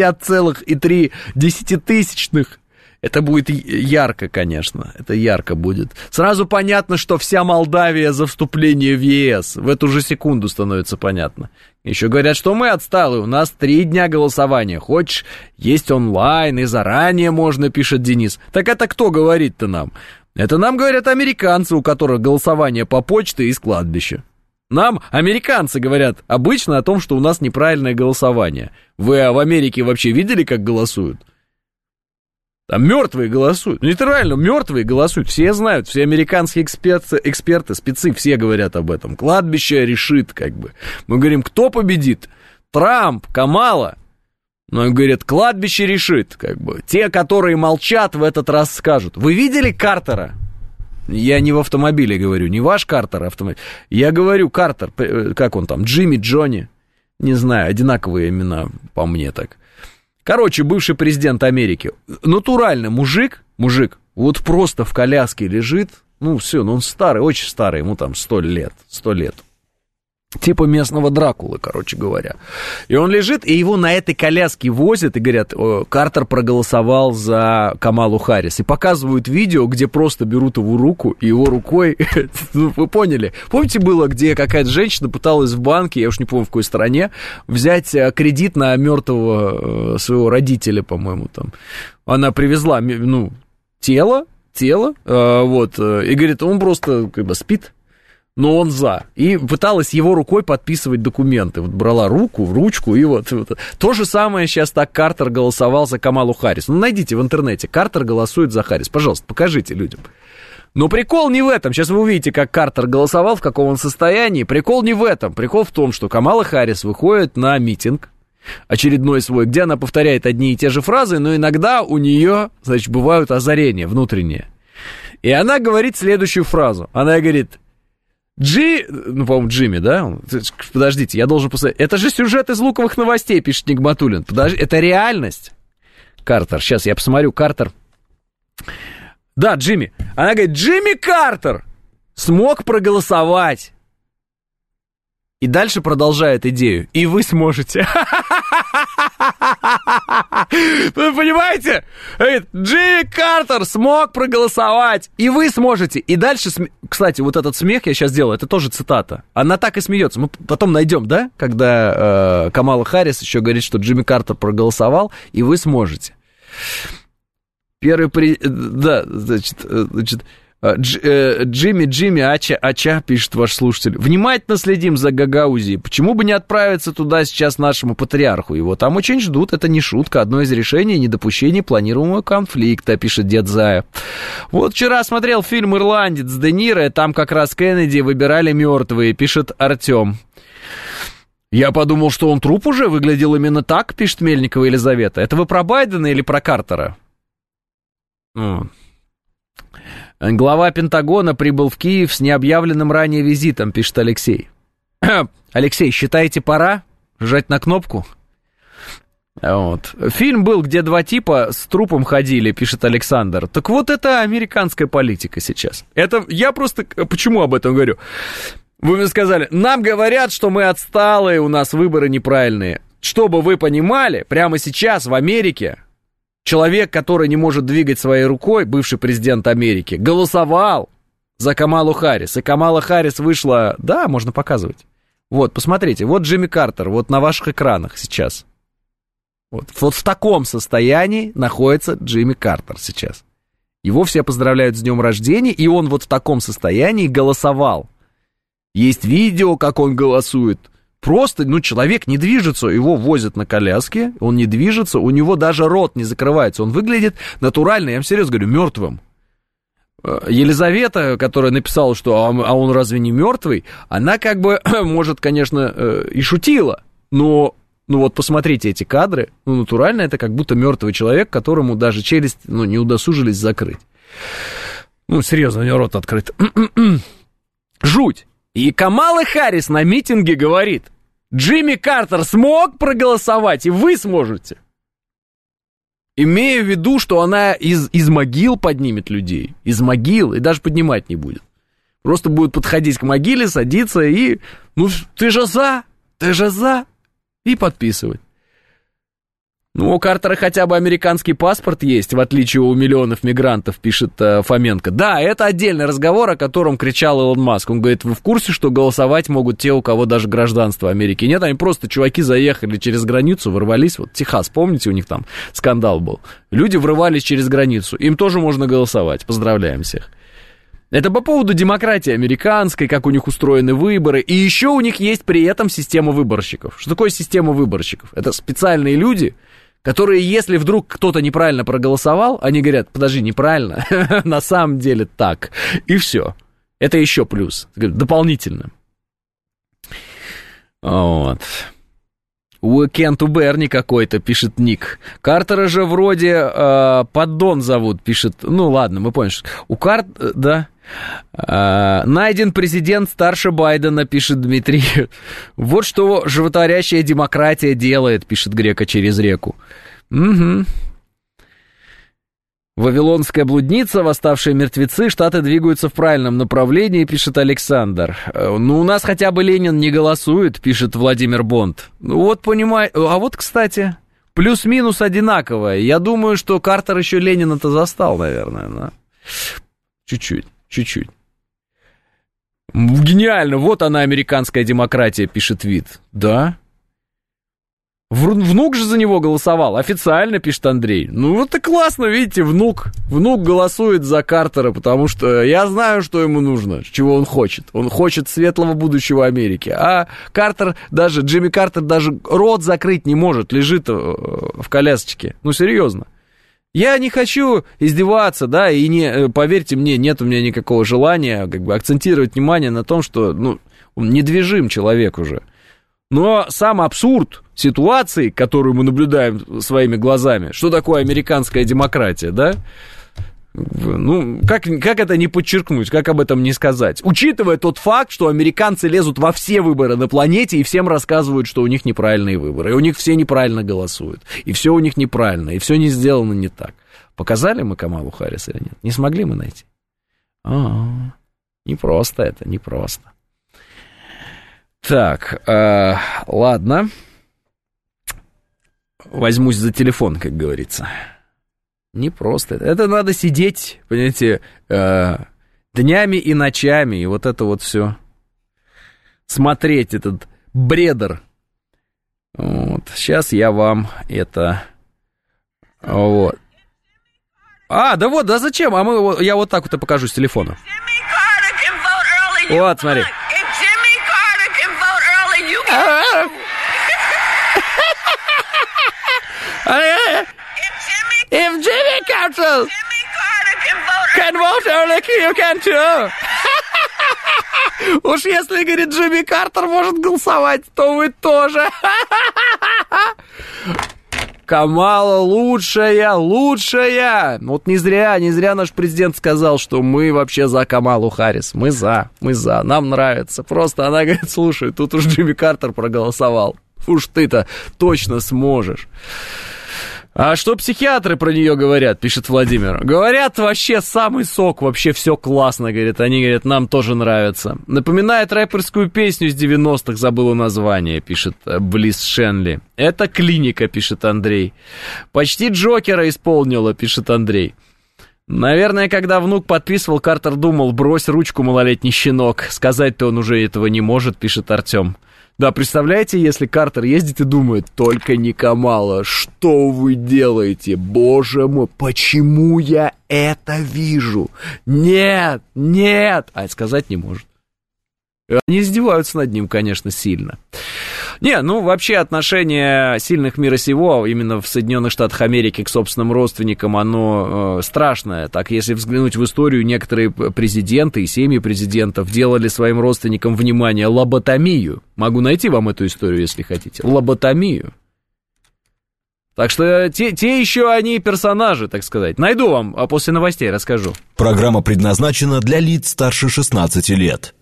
50,3, это будет ярко, конечно. Это ярко будет. Сразу понятно, что вся Молдавия за вступление в ЕС. В эту же секунду становится понятно. Еще говорят, что мы отсталые. У нас 3 дня голосования. Хочешь, есть онлайн, и заранее можно, пишет Денис. Так это кто говорит-то нам? Это нам говорят американцы, у которых голосование по почте и с кладбища. Нам американцы говорят обычно о том, что у нас неправильное голосование. Вы в Америке вообще видели, как голосуют? Там мертвые голосуют. Ну, литерально, мертвые голосуют. Все знают, все американские эксперты, спецы, все говорят об этом. Кладбище решит, как бы. Мы говорим, кто победит? Трамп, Камала. Но говорят, кладбище решит, как бы. Те, которые молчат, в этот раз скажут. Вы видели Картера? Я не в автомобиле говорю, не ваш Картер, а автомобиль. Я говорю, Картер, как он там, Джимми, Джонни. Не знаю, одинаковые имена по мне так. Короче, бывший президент Америки. Натурально мужик, вот просто в коляске лежит. Ну, все, ну он старый, очень старый, ему там 100 лет. Типа местного Дракулы, короче говоря. И он лежит, и его на этой коляске возят, и говорят, Картер проголосовал за Камалу Харрис. И показывают видео, где просто берут его руку, и его рукой, ну, вы поняли. Помните, было, где какая-то женщина пыталась в банке, я уж не помню, в какой стране, взять кредит на мертвого своего родителя, по-моему, там. Она привезла, ну, тело, вот, и говорит, он просто, как бы, спит. Но он за. И пыталась его рукой подписывать документы. Вот брала ручку, и вот. То же самое сейчас так Картер голосовал за Камалу Харрис. Ну, найдите в интернете. Картер голосует за Харрис. Пожалуйста, покажите людям. Но прикол не в этом. Сейчас вы увидите, как Картер голосовал, в каком он состоянии. Прикол не в этом. Прикол в том, что Камала Харрис выходит на митинг очередной свой, где она повторяет одни и те же фразы, но иногда у нее, значит, бывают озарения внутренние. И она говорит следующую фразу. Она говорит... ну, по-моему, Джимми, да? Подождите, я должен посмотреть. Это же сюжет из «Луковых новостей», пишет Нигматуллин. Подожди, это реальность. Картер, сейчас я посмотрю, Картер. Да, Джимми. Она говорит, Джимми Картер смог проголосовать. И дальше продолжает идею. И вы сможете. Вы понимаете? Джимми Картер смог проголосовать. И вы сможете. И дальше, кстати, вот этот смех я сейчас делаю, это тоже цитата. Она так и смеется. Мы потом найдем, да? Когда Камала Харрис еще говорит, что Джимми Картер проголосовал, и вы сможете. Да, значит, Джимми, ача, пишет ваш слушатель. Внимательно следим за Гагаузией. Почему бы не отправиться туда сейчас нашему патриарху? Его там очень ждут, это не шутка. Одно из решений — недопущение планируемого конфликта, пишет дед Зая. Вот вчера смотрел фильм «Ирландец» с Де Ниро, там как раз Кеннеди выбирали мертвые, пишет Артем. Я подумал, что он труп уже, выглядел именно так, пишет Мельникова Елизавета. Это вы про Байдена или про Картера? Глава Пентагона прибыл в Киев с необъявленным ранее визитом, пишет Алексей. Алексей, считаете, пора жать на кнопку? Вот. Фильм был, где два типа с трупом ходили, пишет Александр. Так вот это американская политика сейчас. Это я просто... Почему об этом говорю? Вы мне сказали, нам говорят, что мы отсталые, у нас выборы неправильные. Чтобы вы понимали, прямо сейчас в Америке человек, который не может двигать своей рукой, бывший президент Америки, голосовал за Камалу Харрис. И Камала Харрис вышла... Да, можно показывать. Вот, посмотрите, вот Джимми Картер, вот на ваших экранах сейчас. Вот в таком состоянии находится Джимми Картер сейчас. Его все поздравляют с днем рождения, и он вот в таком состоянии голосовал. Есть видео, как он голосует. Просто, человек не движется, его возят на коляске, он не движется, у него даже рот не закрывается, он выглядит натурально, я вам серьезно говорю, мертвым. Елизавета, которая написала, что а он разве не мертвый, она как бы, может, конечно, и шутила, но вот посмотрите эти кадры, натурально это как будто мертвый человек, которому даже челюсть, не удосужились закрыть. Серьезно, у него рот открыт. Жуть. И Камала Харрис на митинге говорит: Джимми Картер смог проголосовать, и вы сможете. Имея в виду, что она из могил поднимет людей. Из могил, и даже поднимать не будет. Просто будет подходить к могиле, садиться и... ты же за, и подписывать. У Картера хотя бы американский паспорт есть, в отличие у миллионов мигрантов, пишет Фоменко. Да, это отдельный разговор, о котором кричал Илон Маск. Он говорит, вы в курсе, что голосовать могут те, у кого даже гражданства Америки нет? Они просто, чуваки, заехали через границу, ворвались. Вот Техас, помните, у них там скандал был. Люди врывались через границу, им тоже можно голосовать. Поздравляем всех. Это по поводу демократии американской, как у них устроены выборы. И еще у них есть при этом система выборщиков. Что такое система выборщиков? Это специальные люди, которые, если вдруг кто-то неправильно проголосовал, они говорят, подожди, неправильно, на самом деле так. И все. Это еще плюс, дополнительно. Вот. Уикенд у Берни какой-то, пишет Ник. Картера же вроде поддон зовут, пишет. Ладно, мы поняли. У да. Найден президент старше Байдена, пишет Дмитрий. Вот что животворящая демократия делает, пишет Грека через реку. Угу. Вавилонская блудница, восставшие мертвецы, Штаты двигаются в правильном направлении, пишет Александр. У нас хотя бы Ленин не голосует, пишет Владимир Бонд. Вот понимаю. А вот, кстати, плюс-минус одинаковое. Я думаю, что Картер еще Ленина-то застал, наверное. Да? Чуть-чуть. Гениально, вот она, американская демократия, пишет Вит. Да. Внук же за него голосовал, официально, пишет Андрей. Это классно, видите, внук голосует за Картера, потому что я знаю, что ему нужно, чего он хочет. Он хочет светлого будущего Америки. А Джимми Картер даже рот закрыть не может, лежит в колясочке. Серьезно. Я не хочу издеваться, да, и не, поверьте мне, нет у меня никакого желания акцентировать внимание на том, что, он недвижим человек уже. Но сам абсурд ситуации, которую мы наблюдаем своими глазами, что такое американская демократия, да? Как это не подчеркнуть, как об этом не сказать? Учитывая тот факт, что американцы лезут во все выборы на планете и всем рассказывают, что у них неправильные выборы, и у них все неправильно голосуют, и все у них неправильно, и все не сделано не так. Показали мы Камалу Харрис или нет? Не смогли мы найти? Непросто это, непросто. Так, ладно. Возьмусь за телефон, как говорится. Непросто. Это надо сидеть, понимаете, днями и ночами, и вот это вот все смотреть, этот бредер. Вот. Сейчас я вам это... Вот. Да вот, да зачем? Я вот так вот и покажу с телефона. Вот, смотри. If Jimmy Carter can vote early, you can too. Уж если, говорит, Джимми Картер может голосовать, то вы тоже. Камала лучшая. Вот не зря наш президент сказал, что мы вообще за Камалу Харрис. Мы за, нам нравится. Просто она говорит, слушай, тут уж Джимми Картер проголосовал. Уж ты-то точно сможешь. А что психиатры про нее говорят, пишет Владимир. Говорят, вообще самый сок, вообще все классно, говорит. Они говорят, нам тоже нравится. Напоминает рэперскую песню с 90-х, забыла название, пишет Близ Шенли. Это клиника, пишет Андрей. Почти Джокера исполнила, пишет Андрей. Наверное, когда внук подписывал, Картер думал, брось ручку, малолетний щенок. Сказать-то он уже этого не может, пишет Артем. Да, представляете, если Картер ездит и думает, только не Камала, что вы делаете? Боже мой, почему я это вижу? Нет, а сказать не может. Они издеваются над ним, конечно, сильно. Вообще отношение сильных мира сего, именно в Соединенных Штатах Америки к собственным родственникам, оно страшное. Так, если взглянуть в историю, некоторые президенты и семьи президентов делали своим родственникам, внимание, лоботомию. Могу найти вам эту историю, если хотите. Лоботомию. Так что те еще они персонажи, так сказать. Найду вам, а после новостей расскажу.
Программа предназначена для лиц старше 16 лет.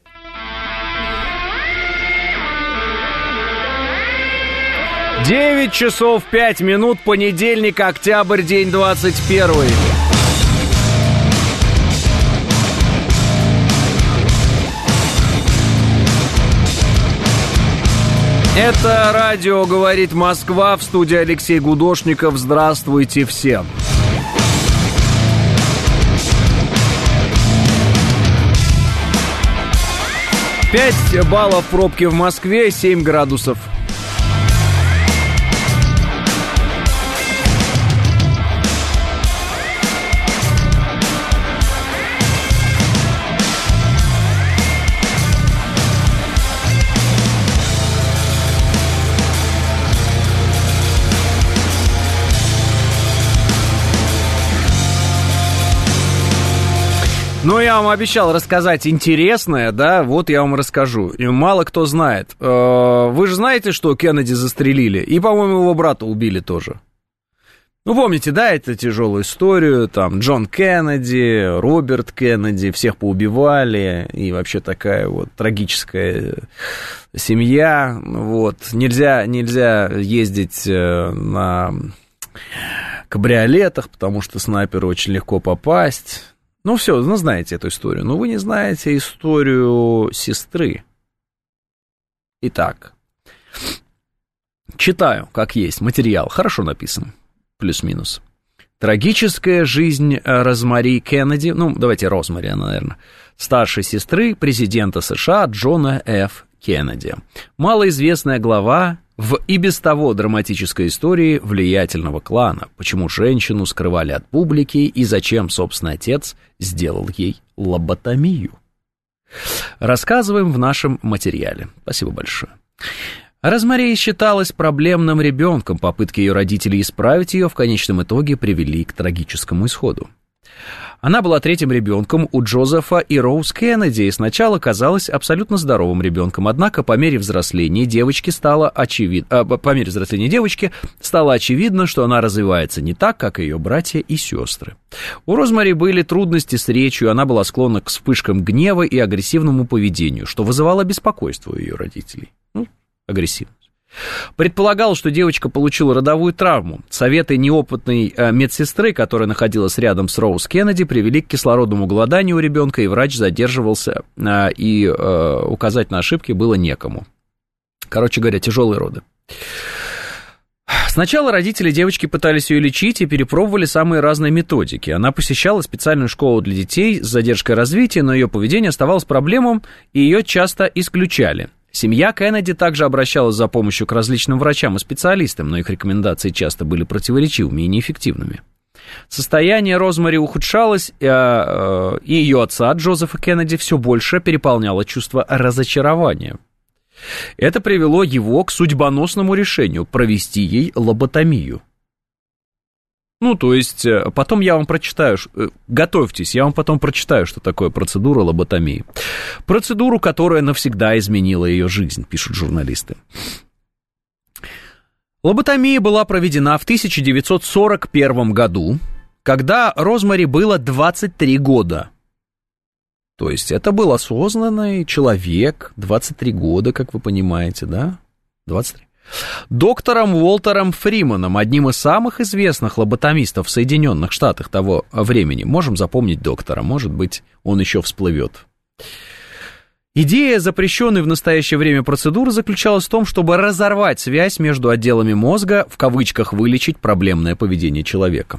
9 часов 5 минут, понедельник, октябрь, день 21. Это радио «Говорит Москва», в студии Алексей Гудошников. Здравствуйте всем. Пять баллов пробки в Москве, 7 градусов. Я вам обещал рассказать интересное, да, вот я вам расскажу. И мало кто знает. Вы же знаете, что Кеннеди застрелили? И, по-моему, его брата убили тоже. Помните, да, эту тяжелую историю, там, Джон Кеннеди, Роберт Кеннеди, всех поубивали, и вообще такая вот трагическая семья, вот. Нельзя ездить на кабриолетах, потому что снайперу очень легко попасть. Знаете эту историю. Но вы не знаете историю сестры. Итак, читаю, как есть, материал. Хорошо написан, плюс-минус. Трагическая жизнь Розмари Кеннеди, давайте Розмари, наверное, старшей сестры президента США Джона Ф. Кеннеди. Малоизвестная глава в и без того драматической истории влиятельного клана. Почему женщину скрывали от публики и зачем, собственно, отец сделал ей лоботомию. Рассказываем в нашем материале. Спасибо большое. Розмари считалась проблемным ребенком. Попытки ее родителей исправить ее в конечном итоге привели к трагическому исходу. Она была третьем ребенком у Джозефа и Роуз Кеннеди и сначала казалась абсолютно здоровым ребенком. Однако по мере взросления девочки стало очевидно, что она развивается не так, как ее братья и сестры. У Розмари были трудности с речью, она была склонна к вспышкам гнева и агрессивному поведению, что вызывало беспокойство у ее родителей. Агрессивность. Предполагал, что девочка получила родовую травму. Советы неопытной медсестры, которая находилась рядом с Роуз Кеннеди, привели к кислородному голоданию у ребенка, и врач задерживался, и указать на ошибки было некому. Короче говоря, тяжелые роды. Сначала родители девочки пытались ее лечить и перепробовали самые разные методики. Она посещала специальную школу для детей с задержкой развития, но ее поведение оставалось проблемой, и ее часто исключали. Семья Кеннеди также обращалась за помощью к различным врачам и специалистам, но их рекомендации часто были противоречивыми и неэффективными. Состояние Розмари ухудшалось, и ее отца, Джозефа Кеннеди, все больше переполняло чувство разочарования. Это привело его к судьбоносному решению провести ей лоботомию. Ну, то есть, потом я вам прочитаю, готовьтесь, я вам потом прочитаю, что такое процедура лоботомии. Процедуру, которая навсегда изменила ее жизнь, пишут журналисты. Лоботомия была проведена в 1941 году, когда Розмари было 23 года. То есть, это был осознанный человек, 23 года, как вы понимаете, да? 23. Доктором Уолтером Фриманом, одним из самых известных лоботомистов в Соединенных Штатах того времени. Можем запомнить доктора, может быть, он еще всплывет. Идея запрещенной в настоящее время процедуры заключалась в том, чтобы разорвать связь между отделами мозга, в кавычках вылечить проблемное поведение человека.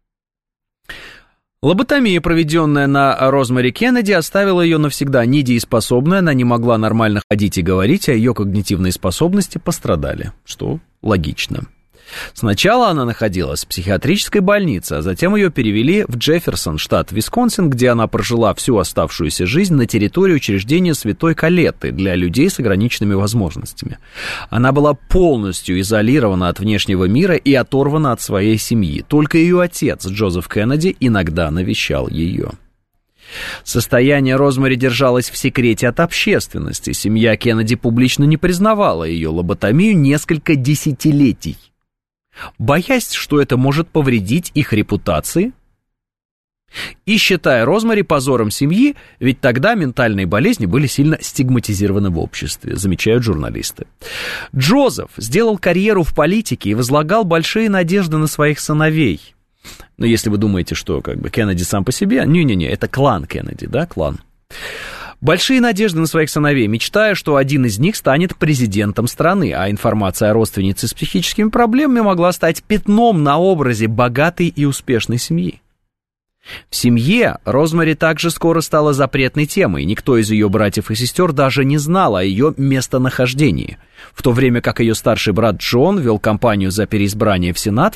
Лоботомия, проведенная на Розмари Кеннеди, оставила ее навсегда недееспособной, она не могла нормально ходить и говорить, а ее когнитивные способности пострадали, что логично. Сначала она находилась в психиатрической больнице, а затем ее перевели в Джефферсон, штат Висконсин, где она прожила всю оставшуюся жизнь на территории учреждения Святой Колетты для людей с ограниченными возможностями. Она была полностью изолирована от внешнего мира и оторвана от своей семьи. Только ее отец, Джозеф Кеннеди, иногда навещал ее. Состояние Розмари держалось в секрете от общественности. Семья Кеннеди публично не признавала ее лоботомию несколько десятилетий, боясь, что это может повредить их репутации, и считая Розмари позором семьи, ведь тогда ментальные болезни были сильно стигматизированы в обществе, замечают журналисты. Джозеф сделал карьеру в политике и возлагал большие надежды на своих сыновей. Но если вы думаете, что как бы Кеннеди сам по себе, не-не-не, это клан Кеннеди, да, клан. Большие надежды на своих сыновей, мечтая, что один из них станет президентом страны, а информация о родственнице с психическими проблемами могла стать пятном на образе богатой и успешной семьи. В семье Розмари также скоро стала запретной темой, никто из ее братьев и сестер даже не знал о ее местонахождении, в то время как ее старший брат Джон вел кампанию за переизбрание в Сенат в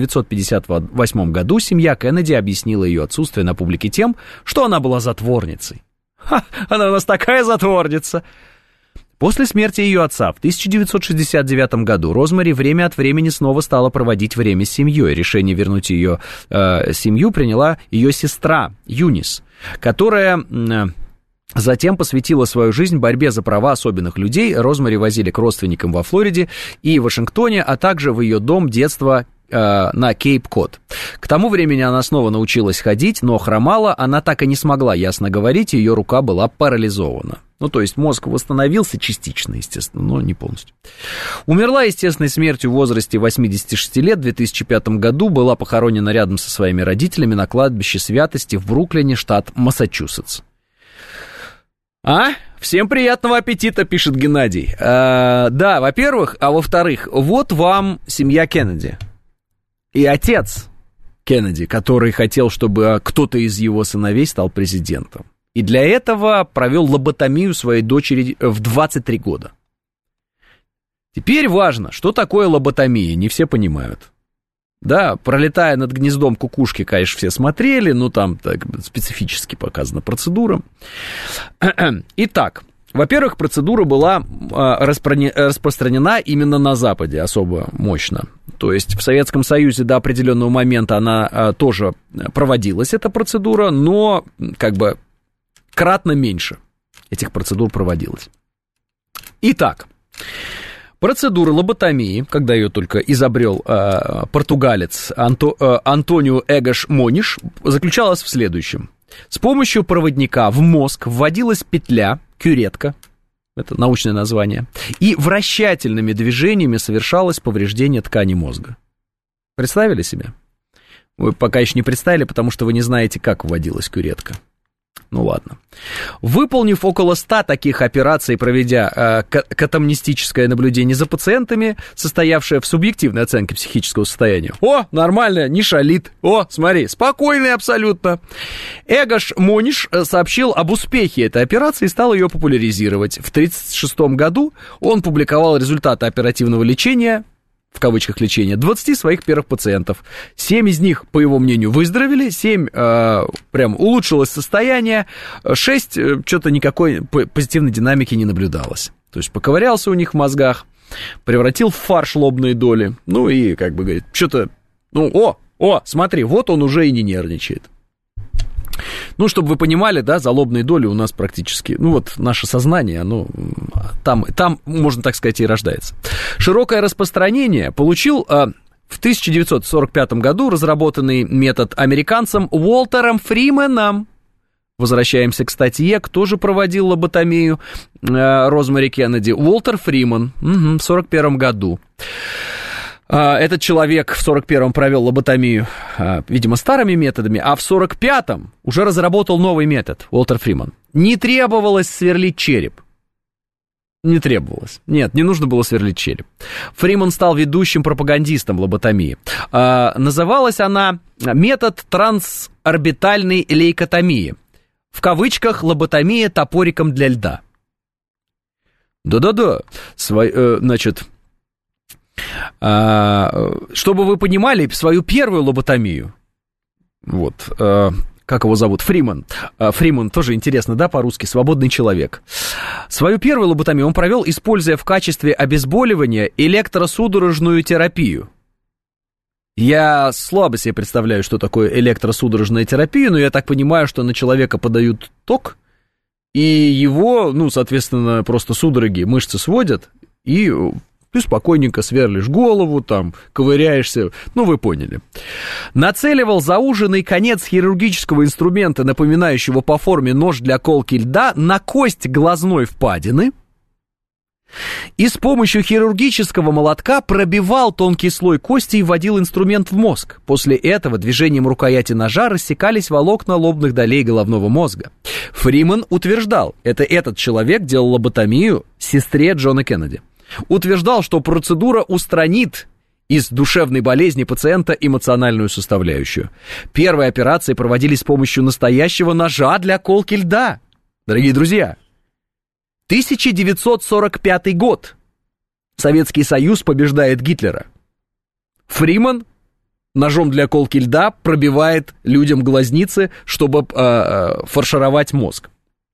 1958 году, семья Кеннеди объяснила ее отсутствие на публике тем, что она была затворницей. Ха, она у нас такая затворница. После смерти ее отца в 1969 году Розмари время от времени снова стала проводить время с семьей. Решение вернуть ее семью приняла ее сестра Юнис, которая затем посвятила свою жизнь борьбе за права особенных людей. Розмари возили к родственникам во Флориде и Вашингтоне, а также в ее дом детства на Кейп-Код. К тому времени она снова научилась ходить, но хромала, она так и не смогла ясно говорить, ее рука была парализована. Ну, то есть мозг восстановился частично, естественно, но не полностью. Умерла естественной смертью в возрасте 86 лет в 2005 году, была похоронена рядом со своими родителями на кладбище Святости в Бруклине, штат Массачусетс. Всем приятного аппетита, пишет Геннадий. Да, во-первых, а во-вторых, вот вам семья Кеннеди. И отец Кеннеди, который хотел, чтобы кто-то из его сыновей стал президентом. И для этого провел лоботомию своей дочери в 23 года. Теперь важно, что такое лоботомия, не все понимают. Да, пролетая над гнездом кукушки, конечно, все смотрели, но там так специфически показана процедура. Итак, во-первых, процедура была распространена именно на Западе особо мощно. То есть в Советском Союзе до определенного момента она тоже проводилась, эта процедура, но как бы кратно меньше этих процедур проводилось. Итак, процедура лоботомии, когда ее только изобрел португалец Антонио Эгаш Мониш, заключалась в следующем. С помощью проводника в мозг вводилась петля, кюретка, это научное название, и вращательными движениями совершалось повреждение ткани мозга. Представили себе? Вы пока еще не представили, потому что вы не знаете, как вводилась кюретка. Ну ладно. Выполнив около 100 таких операций, проведя катамнестическое наблюдение за пациентами, состоявшее в субъективной оценке психического состояния. О, нормально, не шалит. О, смотри, спокойный абсолютно. Эгаш Мониш сообщил об успехе этой операции и стал ее популяризировать. В 1936 году он публиковал результаты оперативного лечения в кавычках лечения, 20 своих первых пациентов. 7 из них, по его мнению, выздоровели, 7 прям улучшилось состояние, 6 что-то никакой позитивной динамики не наблюдалось. То есть поковырялся у них в мозгах, превратил в фарш лобные доли, ну и, как бы говорит, что-то, ну, смотри, вот он уже и не нервничает. Ну, чтобы вы понимали, да, за лобные доли у нас практически, ну, вот наше сознание, оно там, можно так сказать, и рождается. Широкое распространение получил в 1945 году разработанный метод американцем Уолтером Фрименом. Возвращаемся к статье, кто же проводил лоботомию Розмари Кеннеди. Уолтер Фримен в 1941 году. Этот человек в 41-м провел лоботомию, видимо, старыми методами, а в 45-м уже разработал новый метод, Уолтер Фримен. Не требовалось сверлить череп. Не требовалось. Нет, не нужно было сверлить череп. Фримен стал ведущим пропагандистом лоботомии. Называлась она метод трансорбитальной лейкотомии. В кавычках лоботомия топориком для льда. Да-да-да. Значит... чтобы вы понимали, свою первую лоботомию, вот, как его зовут, Фримен тоже интересно, да, по-русски, свободный человек. Свою первую лоботомию он провел, используя в качестве обезболивания электросудорожную терапию. Я слабо себе представляю, что такое электросудорожная терапия, но я так понимаю, что на человека подают ток, и его, ну, соответственно, просто судороги, мышцы сводят, и... ты спокойненько сверлишь голову, там, ковыряешься, ну, вы поняли. Нацеливал зауженный конец хирургического инструмента, напоминающего по форме нож для колки льда, на кость глазной впадины и с помощью хирургического молотка пробивал тонкий слой кости и вводил инструмент в мозг. После этого движением рукояти ножа рассекались волокна лобных долей головного мозга. Фримен утверждал, этот человек делал лоботомию сестре Джона Кеннеди. Утверждал, что процедура устранит из душевной болезни пациента эмоциональную составляющую. Первые операции проводились с помощью настоящего ножа для колки льда. Дорогие друзья, 1945 год. Советский Союз побеждает Гитлера. Фримен ножом для колки льда пробивает людям глазницы, чтобы фаршировать мозг.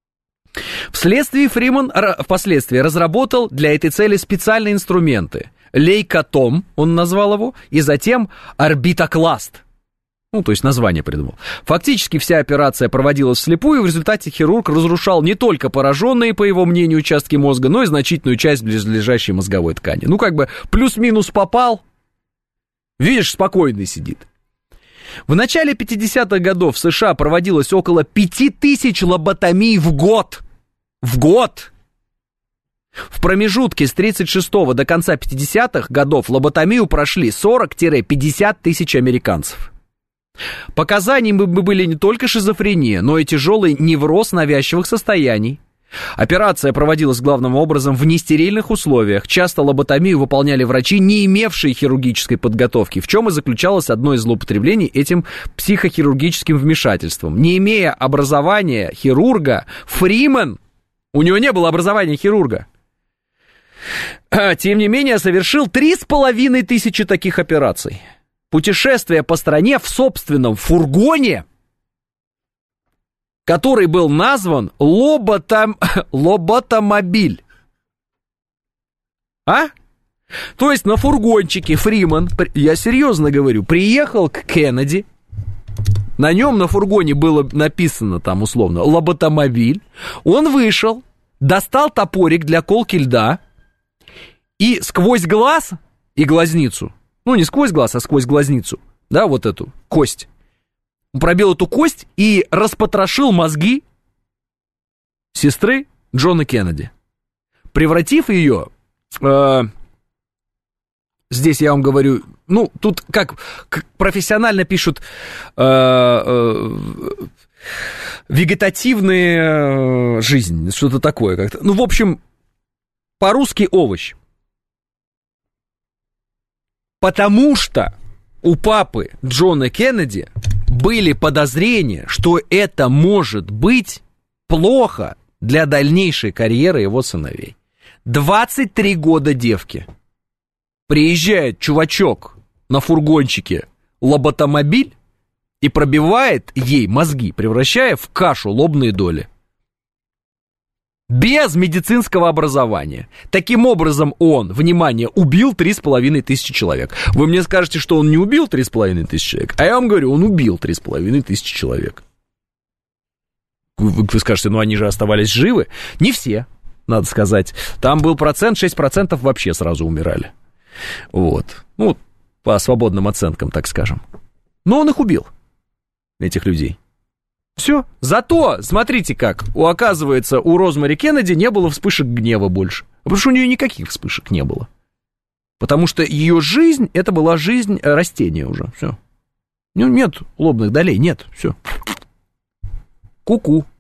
Фримен впоследствии разработал для этой цели специальные инструменты. Лейкотом, он назвал его, и затем орбитокласт. Ну, то есть название придумал. Фактически вся операция проводилась вслепую, и в результате хирург разрушал не только пораженные, по его мнению, участки мозга, но и значительную часть близлежащей мозговой ткани. Ну, как бы плюс-минус попал, видишь, спокойный сидит. В начале 50-х годов в США проводилось около 5000 лоботомий в год. В год! В промежутке с 36-го до конца 50-х годов лоботомию прошли 40-50 тысяч американцев. Показаниями были не только шизофрения, но и тяжелый невроз навязчивых состояний. Операция проводилась главным образом в нестерильных условиях. Часто лоботомию выполняли врачи, не имевшие хирургической подготовки, в чем и заключалось одно из злоупотреблений этим психохирургическим вмешательством. Не имея образования хирурга, Фримен, у него не было образования хирурга, тем не менее совершил 3500 таких операций. Путешествие по стране в собственном фургоне, который был назван лоботомобиль. То есть на фургончике Фримен, я серьезно говорю, приехал к Кеннеди, на нем на фургоне было написано там условно лоботомобиль, он вышел, достал топорик для колки льда и сквозь глаз и глазницу, ну не сквозь глаз, а сквозь глазницу, да, вот эту кость, он пробил эту кость и распотрошил мозги сестры Джона Кеннеди, превратив ее, здесь я вам говорю, ну, тут как профессионально пишут, вегетативная жизнь, что-то такое как-то. Ну, в общем, по-русски овощ. Потому что у папы Джона Кеннеди были подозрения, что это может быть плохо для дальнейшей карьеры его сыновей. 23 года девки. Приезжает чувачок на фургончике лоботомобиль и пробивает ей мозги, превращая в кашу лобные доли. Без медицинского образования. Таким образом он, внимание, убил 3500 человек. Вы мне скажете, что он не убил 3500 человек, а я вам говорю, он убил 3500 человек. Вы скажете, ну они же оставались живы. Не все, надо сказать. Там был 6% вообще сразу умирали. Вот. Ну, по свободным оценкам, так скажем. Но он их убил, этих людей. Все. Зато, смотрите как, оказывается, у Розмари Кеннеди не было вспышек гнева больше. Потому что у нее никаких вспышек не было. Потому что ее жизнь, это была жизнь растения уже. Все. Ну, нет лобных долей, нет. Все. Ку-ку.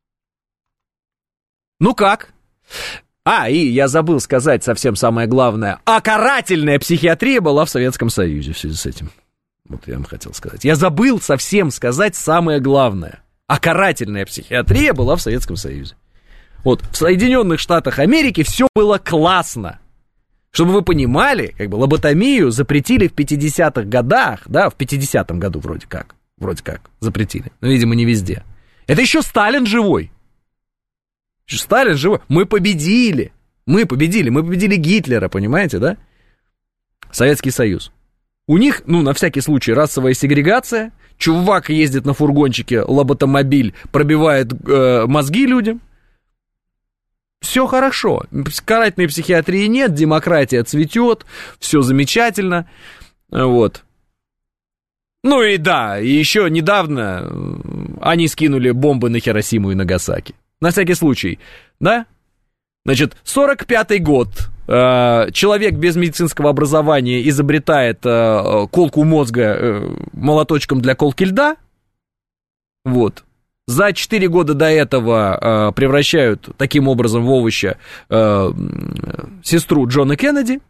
Ну как? И я забыл сказать совсем самое главное. А карательная психиатрия была в Советском Союзе в связи с этим. Вот я вам хотел сказать. Я забыл совсем сказать самое главное. А карательная психиатрия была в Советском Союзе. Вот, в Соединенных Штатах Америки все было классно. Чтобы вы понимали, как бы лоботомию запретили в 50-х годах, да, в 50-м году вроде как запретили, но, видимо, не везде. Это еще Сталин живой. Сталин живой. Мы победили Гитлера, понимаете, да? Советский Союз. У них, на всякий случай, расовая сегрегация. Чувак ездит на фургончике, лоботомобиль, пробивает мозги людям. Все хорошо. Карательной психиатрии нет, демократия цветет, все замечательно. Вот. Ну и да, и еще недавно они скинули бомбы на Хиросиму и Нагасаки. На всякий случай, да? Значит, 45-й год. Человек без медицинского образования изобретает колку мозга молоточком для колки льда. Вот. За 4 года до этого превращают таким образом в овоща сестру Джона Кеннеди.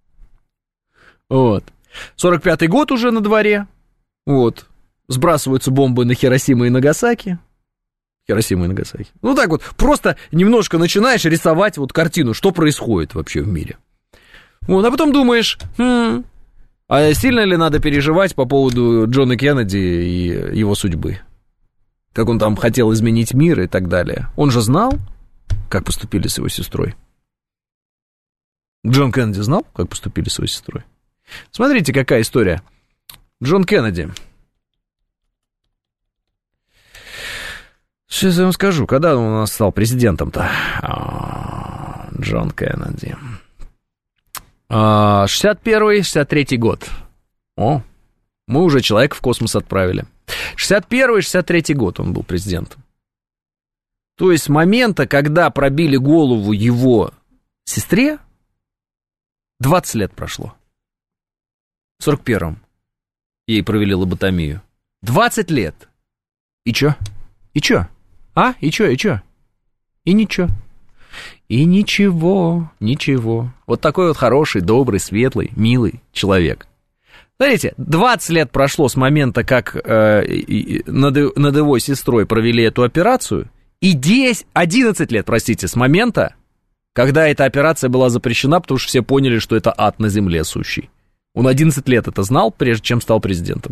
Вот. 45-й год уже на дворе. Вот. Сбрасываются бомбы на Хиросиму и Нагасаки. Ну так вот, просто немножко начинаешь рисовать вот картину, что происходит вообще в мире. Вот, а потом думаешь, а сильно ли надо переживать по поводу Джона Кеннеди и его судьбы? Как он там хотел изменить мир и так далее. Он же знал, как поступили с его сестрой. Джон Кеннеди знал, как поступили с его сестрой. Смотрите, какая история. Джон Кеннеди. Сейчас я вам скажу, когда он у нас стал президентом-то? Джон Кеннеди. 61-63 год. О, мы уже человека в космос отправили. 61-63 год он был президентом. То есть с момента, когда пробили голову его сестре, 20 лет прошло. В 41-м ей провели лоботомию. 20 лет. И чё? И чё? И чё? И ничего. И ничего. Вот такой вот хороший, добрый, светлый, милый человек. Смотрите, 20 лет прошло с момента, как над его сестрой провели эту операцию, и 11 лет, с момента, когда эта операция была запрещена, потому что все поняли, что это ад на земле сущий. Он 11 лет это знал, прежде чем стал президентом.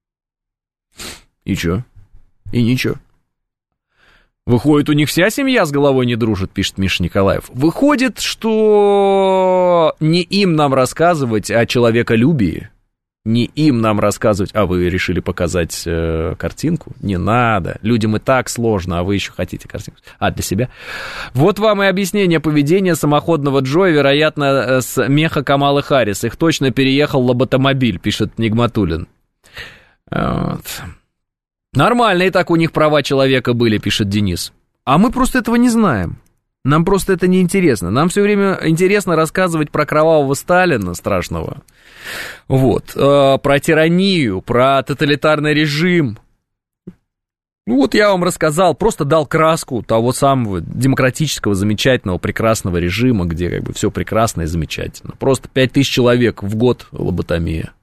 И чё? И ничего. Выходит, у них вся семья с головой не дружит, пишет Миша Николаев. Выходит, что не им нам рассказывать о человеколюбии, не им нам рассказывать, вы решили показать картинку? Не надо, людям и так сложно, а вы еще хотите картинку. Для себя. Вот вам и объяснение поведения самоходного Джоя, вероятно, с меха Камалы Харрис. Их точно переехал лоботомобиль, пишет Нигматуллин. Вот. Нормально, и так у них права человека были, пишет Денис. А мы просто этого не знаем. Нам просто это не интересно. Нам все время интересно рассказывать про кровавого Сталина страшного. Вот. Про тиранию, про тоталитарный режим. Ну вот я вам рассказал, просто дал краску того самого демократического, замечательного, прекрасного режима, где как бы все прекрасно и замечательно. Просто 5000 человек в год лоботомия.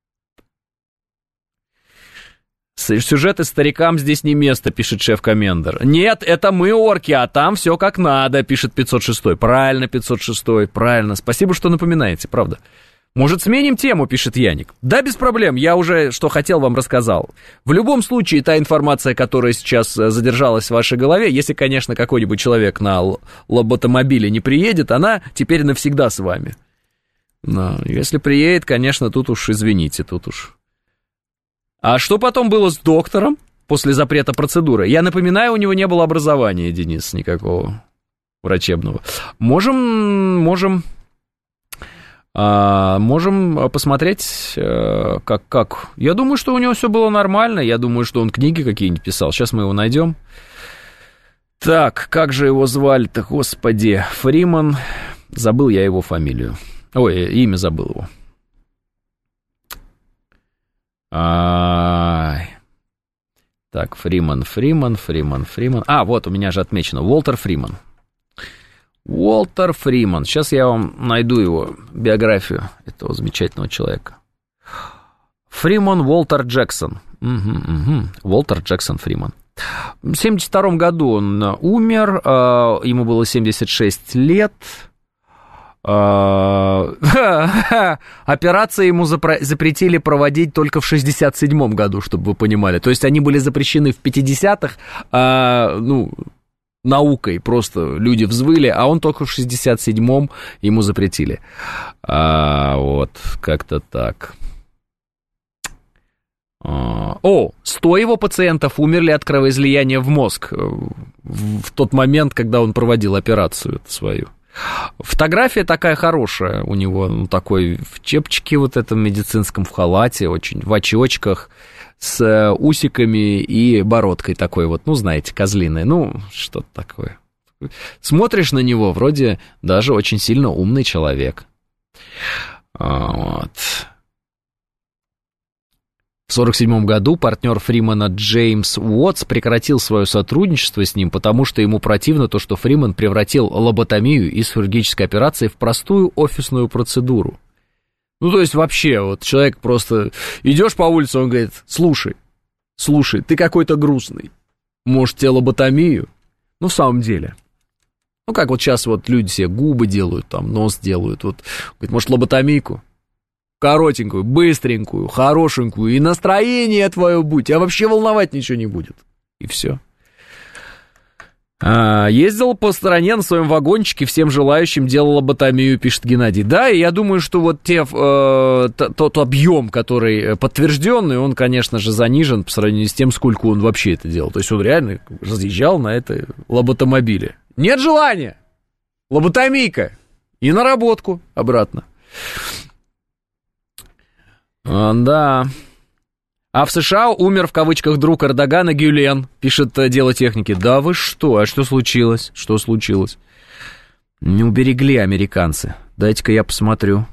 Сюжеты старикам здесь не место, пишет шеф-комендер. Нет, это мы орки, а там все как надо, пишет 506. Правильно, 506, правильно. Спасибо, что напоминаете, правда. Может, сменим тему, пишет Яник. Да, без проблем, я уже, что хотел, вам рассказал. В любом случае, та информация, которая сейчас задержалась в вашей голове, если, конечно, какой-нибудь человек на лоботомобиле не приедет, она теперь навсегда с вами. Но если приедет, конечно, тут уж извините, тут уж. А что потом было с доктором после запрета процедуры? Я напоминаю, у него не было образования, Денис, никакого врачебного. Можем посмотреть, как. Я думаю, что у него все было нормально. Я думаю, что он книги какие-нибудь писал. Сейчас мы его найдем. Так, как же его звали-то, господи? Фриман. Забыл я его фамилию. Ой, имя забыл его. Так, Фриман. А, вот, у меня же отмечено. Уолтер Фриман. Сейчас я вам найду его биографию, этого замечательного человека. Фриман Уолтер Джексон. Уолтер Джексон Фриман. В 1972 году он умер, ему было 76 лет. Операции ему запретили проводить только в 1967 году, чтобы вы понимали. То есть они были запрещены в 50-х, наукой, просто люди взвыли, а он только в 67-м ему запретили. Вот, как-то так. 100 его пациентов умерли от кровоизлияния в мозг в тот момент, когда он проводил операцию свою. Фотография такая хорошая у него, такой в чепчике вот этом медицинском, в халате, очень в очочках, с усиками и бородкой такой вот, знаете, козлиной, что-то такое. Смотришь на него, вроде даже очень сильно умный человек. Вот. В 1947 году партнер Фримана Джеймс Уотс прекратил свое сотрудничество с ним, потому что ему противно то, что Фриман превратил лоботомию из хирургической операции в простую офисную процедуру. То есть вообще, вот человек просто... Идешь по улице, он говорит, слушай, ты какой-то грустный. Может, тебе лоботомию? В самом деле. Как вот сейчас вот люди себе губы делают, там, нос делают. Вот, говорит, может, лоботомийку? Коротенькую, быстренькую, хорошенькую, и настроение твое будет, а вообще волновать ничего не будет. И все. Ездил по стране на своем вагончике, всем желающим делал лоботомию, пишет Геннадий. Да, и я думаю, что вот тот объем, который подтвержденный, он, конечно же, занижен по сравнению с тем, сколько он вообще это делал. То есть он реально разъезжал на этой лоботомобиле. Нет желания! Лоботомийка! И наработку обратно. Да. А в США умер, в кавычках, друг Эрдогана Гюлен, пишет «Дело техники». Да вы что? А что случилось? Не уберегли американцы. Дайте-ка я посмотрю.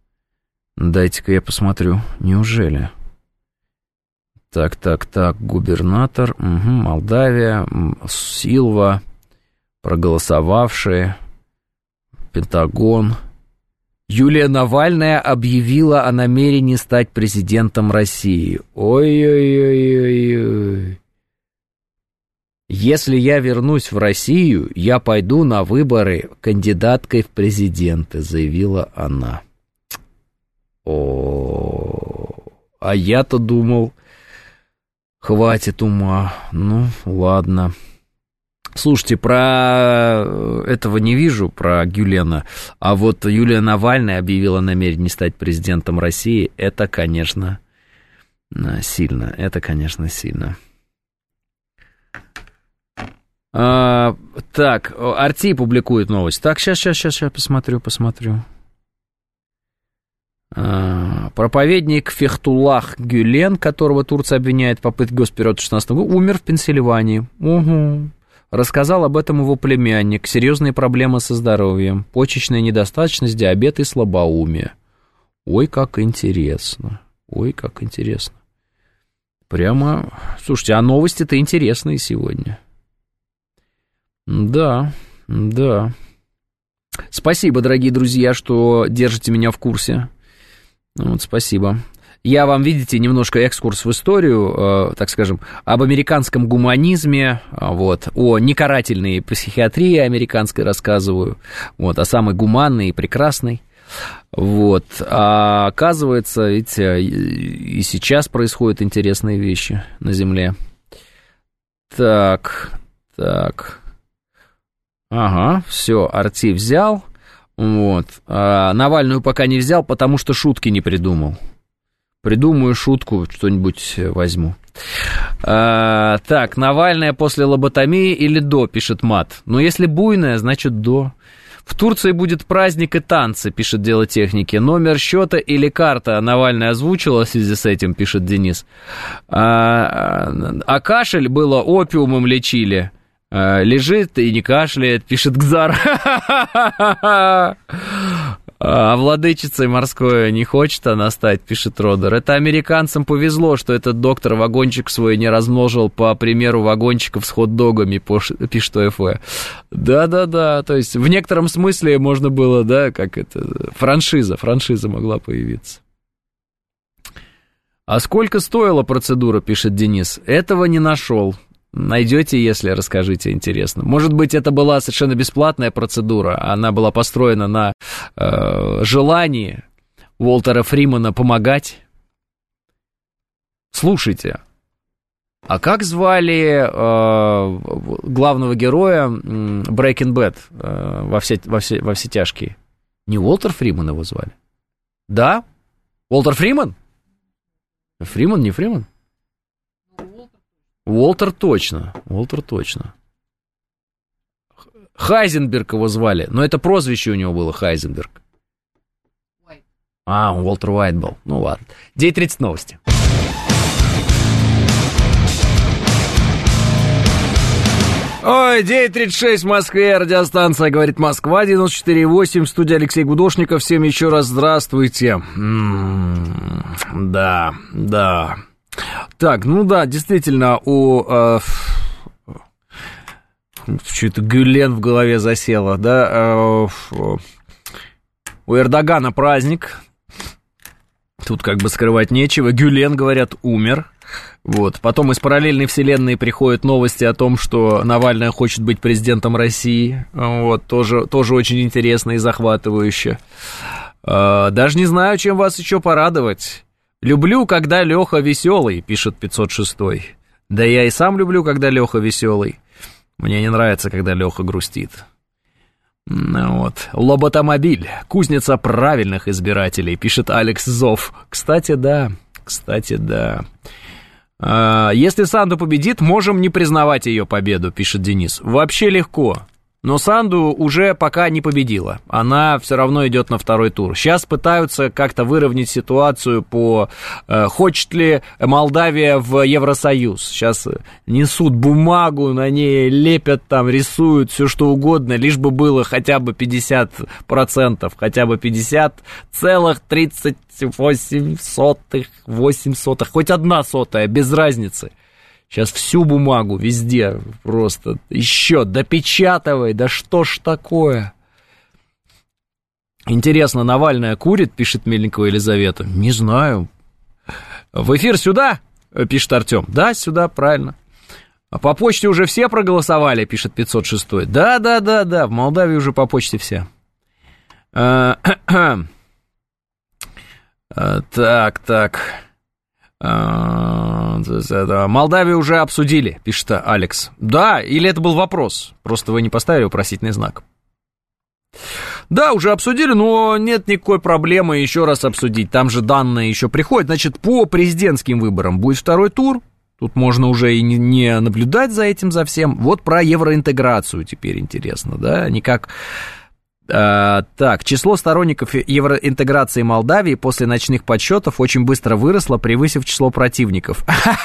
Неужели? Так, губернатор, Молдавия, Силва, проголосовавшие, Пентагон. Юлия Навальная объявила о намерении стать президентом России. Ой-ой-ой-ой-ой. Если я вернусь в Россию, я пойду на выборы кандидаткой в президенты, заявила она. А я-то думал, хватит ума. Ладно. Слушайте, про этого не вижу, про Гюлена, а вот Юлия Навальная объявила намерение стать президентом России, это, конечно, сильно, Так, Арти публикует новость. Так, сейчас посмотрю. Проповедник Фехтуллах Гюлен, которого Турция обвиняет в попытке госпереворота в 2016 году, умер в Пенсильвании. Угу. Рассказал об этом его племянник. Серьезные проблемы со здоровьем, почечная недостаточность, диабет и слабоумие. Ой, как интересно. Прямо, слушайте, а новости-то интересные сегодня. Да. Спасибо, дорогие друзья, что держите меня в курсе. Спасибо. Я вам, видите, немножко экскурс в историю, так скажем, об американском гуманизме, о некарательной психиатрии американской рассказываю, о самой гуманной и прекрасной. Вот. А оказывается, видите, и сейчас происходят интересные вещи на Земле. Так. Ага, все, Арти взял. Вот. А Навальную пока не взял, потому что шутки не придумал. Придумаю шутку, что-нибудь возьму. Так, Навальная после лоботомии или до, пишет Мат. Но если буйная, значит до. В Турции будет праздник и танцы, пишет Дело техники. Номер счета или карта Навальная озвучила в связи с этим, пишет Денис. А кашель было опиумом лечили. Лежит и не кашляет, пишет Гзар. А владычицей морской не хочет она стать, пишет Родер. Это американцам повезло, что этот доктор вагончик свой не размножил по примеру вагончиков с хот-догами, пишет ОФ. Да, то есть в некотором смысле можно было, да, как это, франшиза могла появиться. А сколько стоила процедура, пишет Денис. Этого не нашел. Найдете, если расскажите, интересно. Может быть, это была совершенно бесплатная процедура. Она была построена на желании Уолтера Фримана помогать. Слушайте, а как звали главного героя Breaking Bad во все тяжкие? Не Уолтер Фриман его звали? Да? Уолтер Фриман? Фриман, не Фриман? Уолтер точно. Хайзенберг его звали, но это прозвище у него было, Хайзенберг. Уолтер Уайт был. Ну ладно. 9:30 новости. Ой, 9:36 в Москве, радиостанция «Говорит Москва», 94,8, студия Алексей Гудошников. Всем еще раз здравствуйте. Да. Так, ну да, действительно, что-то Гюлен в голове засело, да, у Эрдогана праздник, тут как бы скрывать нечего, Гюлен, говорят, умер, вот, потом из параллельной вселенной приходят новости о том, что Навальная хочет быть президентом России, вот, тоже очень интересно и захватывающе, даже не знаю, чем вас еще порадовать. «Люблю, когда Леха веселый», пишет 506-й. Да я и сам люблю, когда Леха веселый. Мне не нравится, когда Леха грустит. Вот. «Лоботомобиль. Кузница правильных избирателей», пишет Алекс Зов. Кстати, да. «Если Санду победит, можем не признавать ее победу», пишет Денис. Вообще легко. Но Санду уже пока не победила. Она все равно идет на второй тур. Сейчас пытаются как-то выровнять ситуацию по... хочет ли Молдавия в Евросоюз. Сейчас несут бумагу, на ней лепят там, рисуют все что угодно, лишь бы было хотя бы 50%, хотя бы 50,38, хоть 1/100, без разницы. Сейчас всю бумагу везде просто еще допечатывай, да что ж такое? Интересно, Навальная курит, пишет Мельникова Елизавета? Не знаю. В эфир сюда, пишет Артем. Да, сюда, правильно. А по почте уже все проголосовали, пишет 506. Да, в Молдавии уже по почте все. Так. Молдавию уже обсудили, пишет Алекс. Да, или это был вопрос? Просто вы не поставили вопросительный знак. Да, уже обсудили, но нет никакой проблемы еще раз обсудить. Там же данные еще приходят. Значит, по президентским выборам будет второй тур. Тут можно уже и не наблюдать за этим, за всем. Вот про евроинтеграцию теперь интересно, да? Никак... Так, число сторонников евроинтеграции Молдавии после ночных подсчетов очень быстро выросло, превысив число противников.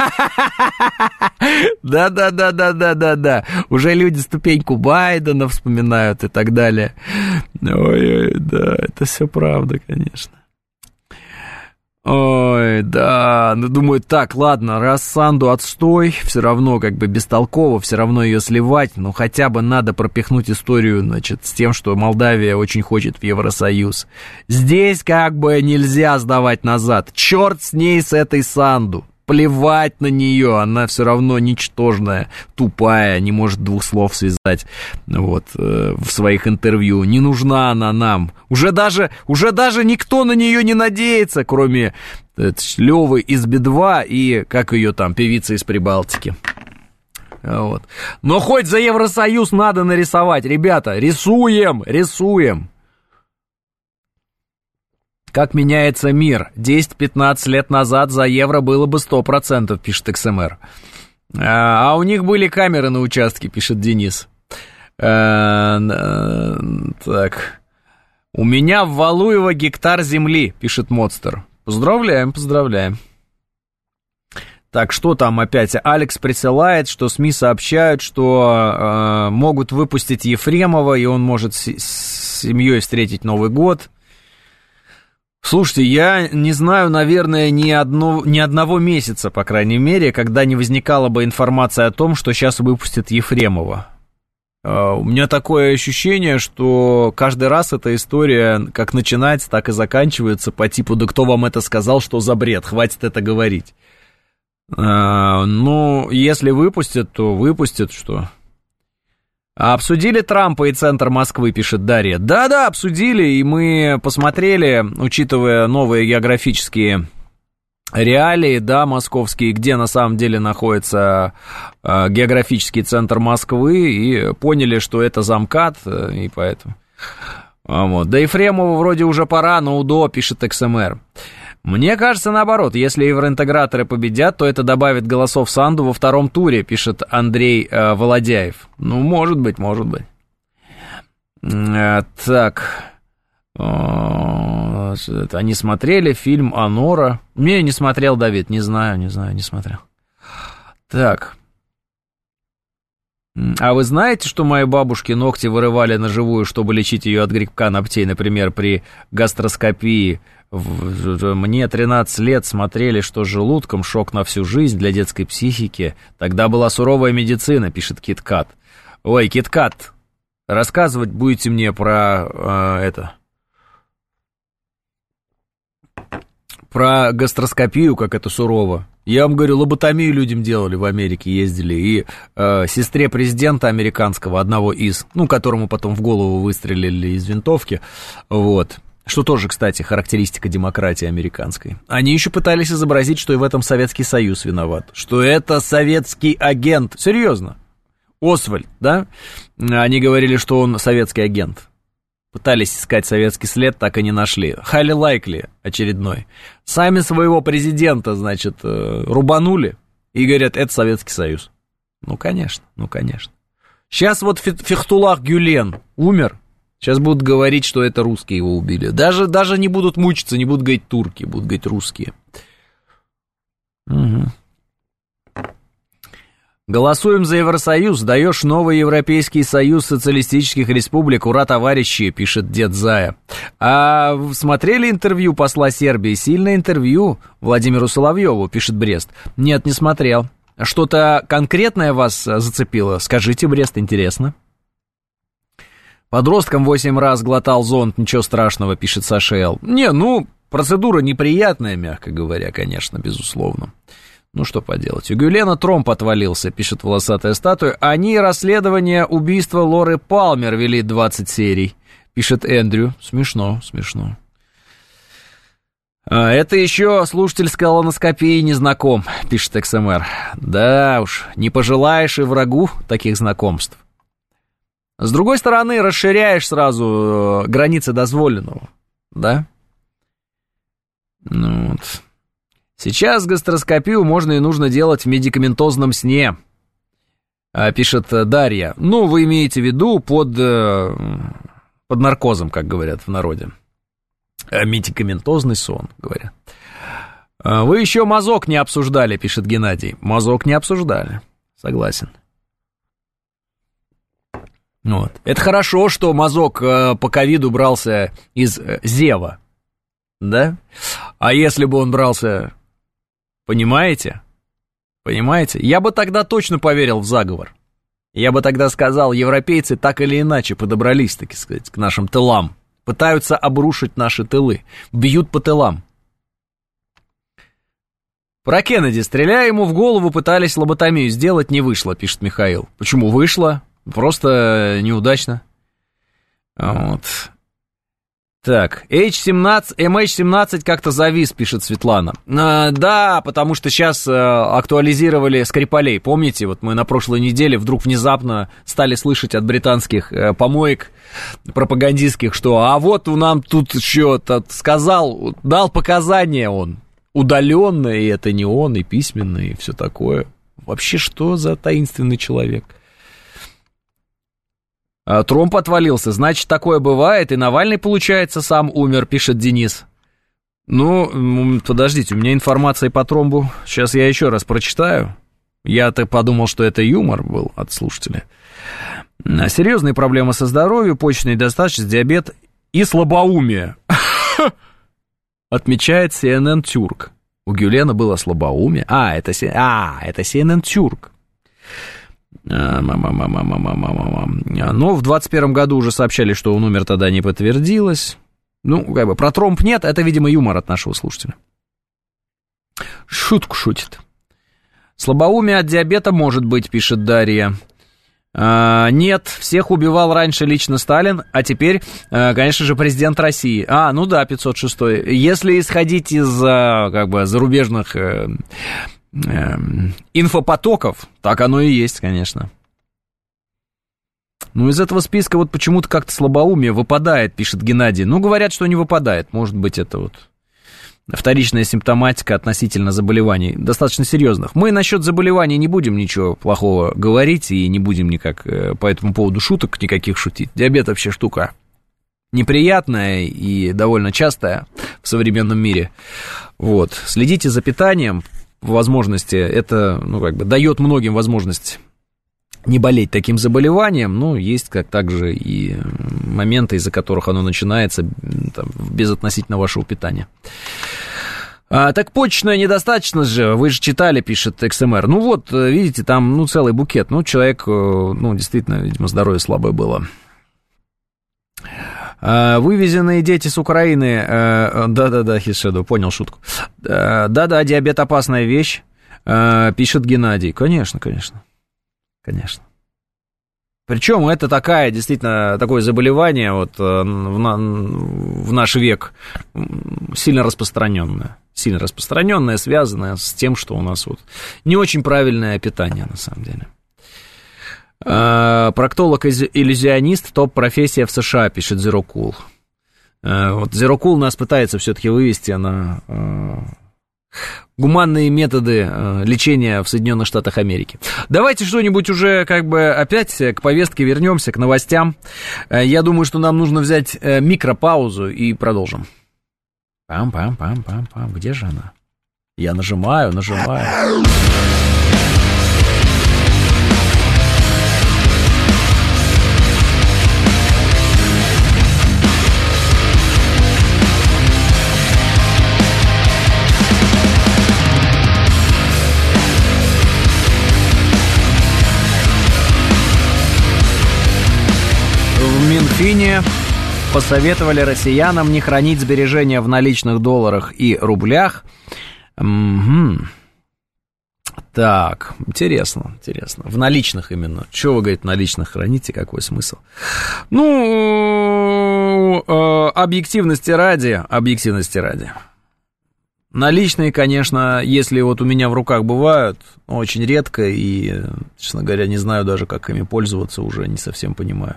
Да. Уже люди ступеньку Байдена вспоминают и так далее. Ой, да, это все правда, конечно. Ой, да, ну думаю, так, ладно, раз Санду отстой, все равно как бы бестолково, все равно ее сливать, но хотя бы надо пропихнуть историю, значит, с тем, что Молдавия очень хочет в Евросоюз. Здесь как бы нельзя сдавать назад, черт с ней, с этой Санду. Плевать на нее, она все равно ничтожная, тупая, не может двух слов связать вот, в своих интервью. Не нужна она нам. Уже даже никто на нее не надеется, кроме Левы из Би-2 и, как ее там, певица из Прибалтики. Вот. Но хоть за Евросоюз надо нарисовать, ребята, рисуем. Как меняется мир? 10-15 лет назад за евро было бы 100%, пишет XMR. А у них были камеры на участке, пишет Денис. Так. У меня в Валуево гектар земли, пишет Модстер. Поздравляем. Так, что там опять? Алекс присылает, что СМИ сообщают, что могут выпустить Ефремова, и он может с семьей встретить Новый год. Слушайте, я не знаю, наверное, ни одного месяца, по крайней мере, когда не возникала бы информация о том, что сейчас выпустят Ефремова. У меня такое ощущение, что каждый раз эта история как начинается, так и заканчивается по типу «да кто вам это сказал, что за бред, хватит это говорить». Ну, если выпустят, то выпустят, что... Обсудили Трампа и центр Москвы, пишет Дарья. Да, обсудили, и мы посмотрели, учитывая новые географические реалии, да, московские, где на самом деле находится географический центр Москвы, и поняли, что это замкат, и поэтому... Вот. Да Ефремову вроде уже пора, но УДО, пишет XMR. Мне кажется, наоборот, если евроинтеграторы победят, то это добавит голосов Санду во втором туре, пишет Андрей Володяев. Ну, может быть. Так. Они смотрели фильм «Анора». Не смотрел, Давид, не знаю, не смотрел. Так. А вы знаете, что моей бабушке ногти вырывали на живую, чтобы лечить ее от грибка ногтей, например, при гастроскопии? Мне 13 лет, смотрели, что с желудком, шок на всю жизнь для детской психики. Тогда была суровая медицина, пишет Киткат. Ой, Киткат, рассказывать будете мне про про гастроскопию, как это сурово. Я вам говорю, лоботомию людям делали в Америке, ездили. И сестре президента американского, одного из, которому потом в голову выстрелили из винтовки, вот. Что тоже, кстати, характеристика демократии американской. Они еще пытались изобразить, что и в этом Советский Союз виноват. Что это советский агент. Серьезно. Освальд, да? Они говорили, что он советский агент. Пытались искать советский след, так и не нашли. Highly likely очередной. Сами своего президента, значит, рубанули и говорят, это Советский Союз. Ну, конечно. Сейчас вот Фехтуллах Гюлен умер. Сейчас будут говорить, что это русские его убили. Даже не будут мучиться, не будут говорить турки, будут говорить русские. Угу. Голосуем за Евросоюз, даешь новый Европейский союз социалистических республик, ура, товарищи, пишет дед Зая. А смотрели интервью посла Сербии? Сильное интервью Владимиру Соловьеву, пишет Брест. Нет, не смотрел. Что-то конкретное вас зацепило? Скажите, Брест, интересно. Подросткам 8 раз глотал зонт, ничего страшного, пишет Сашел. Процедура неприятная, мягко говоря, конечно, безусловно. Ну, что поделать. У Гюлена тромб отвалился, пишет волосатая статуя. Они расследование убийства Лоры Палмер вели 20 серий, пишет Эндрю. Смешно. Это еще слушатель с колоноскопией не знаком, пишет XMR. Да уж, не пожелаешь и врагу таких знакомств. С другой стороны, расширяешь сразу границы дозволенного, да? Ну вот. Сейчас гастроскопию можно и нужно делать в медикаментозном сне, пишет Дарья. Вы имеете в виду под наркозом, как говорят в народе. Медикаментозный сон, говорят. Вы еще мазок не обсуждали, пишет Геннадий. Мазок не обсуждали, согласен. Вот. Это хорошо, что мазок по ковиду брался из зева, да? А если бы он брался, понимаете? Я бы тогда точно поверил в заговор. Я бы тогда сказал, европейцы так или иначе подобрались, так сказать, к нашим тылам. Пытаются обрушить наши тылы, бьют по тылам. Про Кеннеди. Стреляя ему в голову, пытались лоботомию сделать, не вышло, пишет Михаил. Почему вышло? Просто неудачно. Вот. Так, MH17 как-то завис, пишет Светлана. Да, потому что сейчас актуализировали Скрипалей. Помните, вот мы на прошлой неделе вдруг внезапно стали слышать от британских помоек пропагандистских, что а вот нам тут что-то сказал, дал показания он. Удаленное, и это не он, и письменное, и все такое. Вообще, что за таинственный человек? Тромб отвалился, значит, такое бывает, и Навальный, получается, сам умер, пишет Денис. Ну, подождите, у меня информация по тромбу, сейчас я еще раз прочитаю. Я-то подумал, что это юмор был от слушателя. Серьезные проблемы со здоровьем, почечная недостаточность, диабет и слабоумие. Отмечает CNN Тюрк. У Гюлена было слабоумие. Это CNN Тюрк. Но в 21 году уже сообщали, что он умер, тогда не подтвердилось. Ну, как бы про тромб нет, это, видимо, юмор от нашего слушателя. Шутку шутит. Слабоумие от диабета может быть, пишет Дарья. Нет, всех убивал раньше лично Сталин, а теперь, конечно же, президент России. Ну да, 506. Если исходить из, как бы, зарубежных инфопотоков, так оно и есть, конечно. Ну, из этого списка вот почему-то как-то слабоумие выпадает, пишет Геннадий. Ну, говорят, что не выпадает. Может быть, это вот вторичная симптоматика относительно заболеваний, достаточно серьезных. Мы насчет заболеваний не будем ничего плохого говорить и не будем никак по этому поводу шуток никаких шутить. Диабет вообще штука неприятная и довольно частая в современном мире. Вот. Следите за питанием, по возможности. Это, ну, как бы дает многим возможность не болеть таким заболеванием, но есть как также и моменты, из-за которых оно начинается там, безотносительно вашего питания. Так почечная недостаточность же, вы же читали, пишет XMR. Ну вот, видите, там ну, целый букет. Ну, человек, ну, действительно, видимо, здоровье слабое было. Вывезенные дети с Украины... Да-да-да, Хисшеду, понял шутку. Да-да, диабет опасная вещь, пишет Геннадий. Конечно. Причем это действительно такое заболевание вот, в наш век сильно распространенное, связанное с тем, что у нас вот не очень правильное питание на самом деле. Проктолог-иллюзионист, топ-профессия в США, пишет Zero Cool. Вот Zero Cool нас пытается все-таки вывести на гуманные методы лечения в Соединенных Штатах Америки. Давайте что-нибудь уже как бы опять к повестке вернемся, к новостям. Я думаю, что нам нужно взять микропаузу и продолжим. Пам-пам-пам-пам-пам. Где же она? Я нажимаю. В Минфине посоветовали россиянам не хранить сбережения в наличных долларах и рублях. Так, интересно. В наличных именно. Чего вы, говорите, наличных храните? Какой смысл? Ну, объективности ради. Наличные, конечно, если вот у меня в руках бывают, очень редко, и, честно говоря, не знаю даже, как ими пользоваться, уже не совсем понимаю.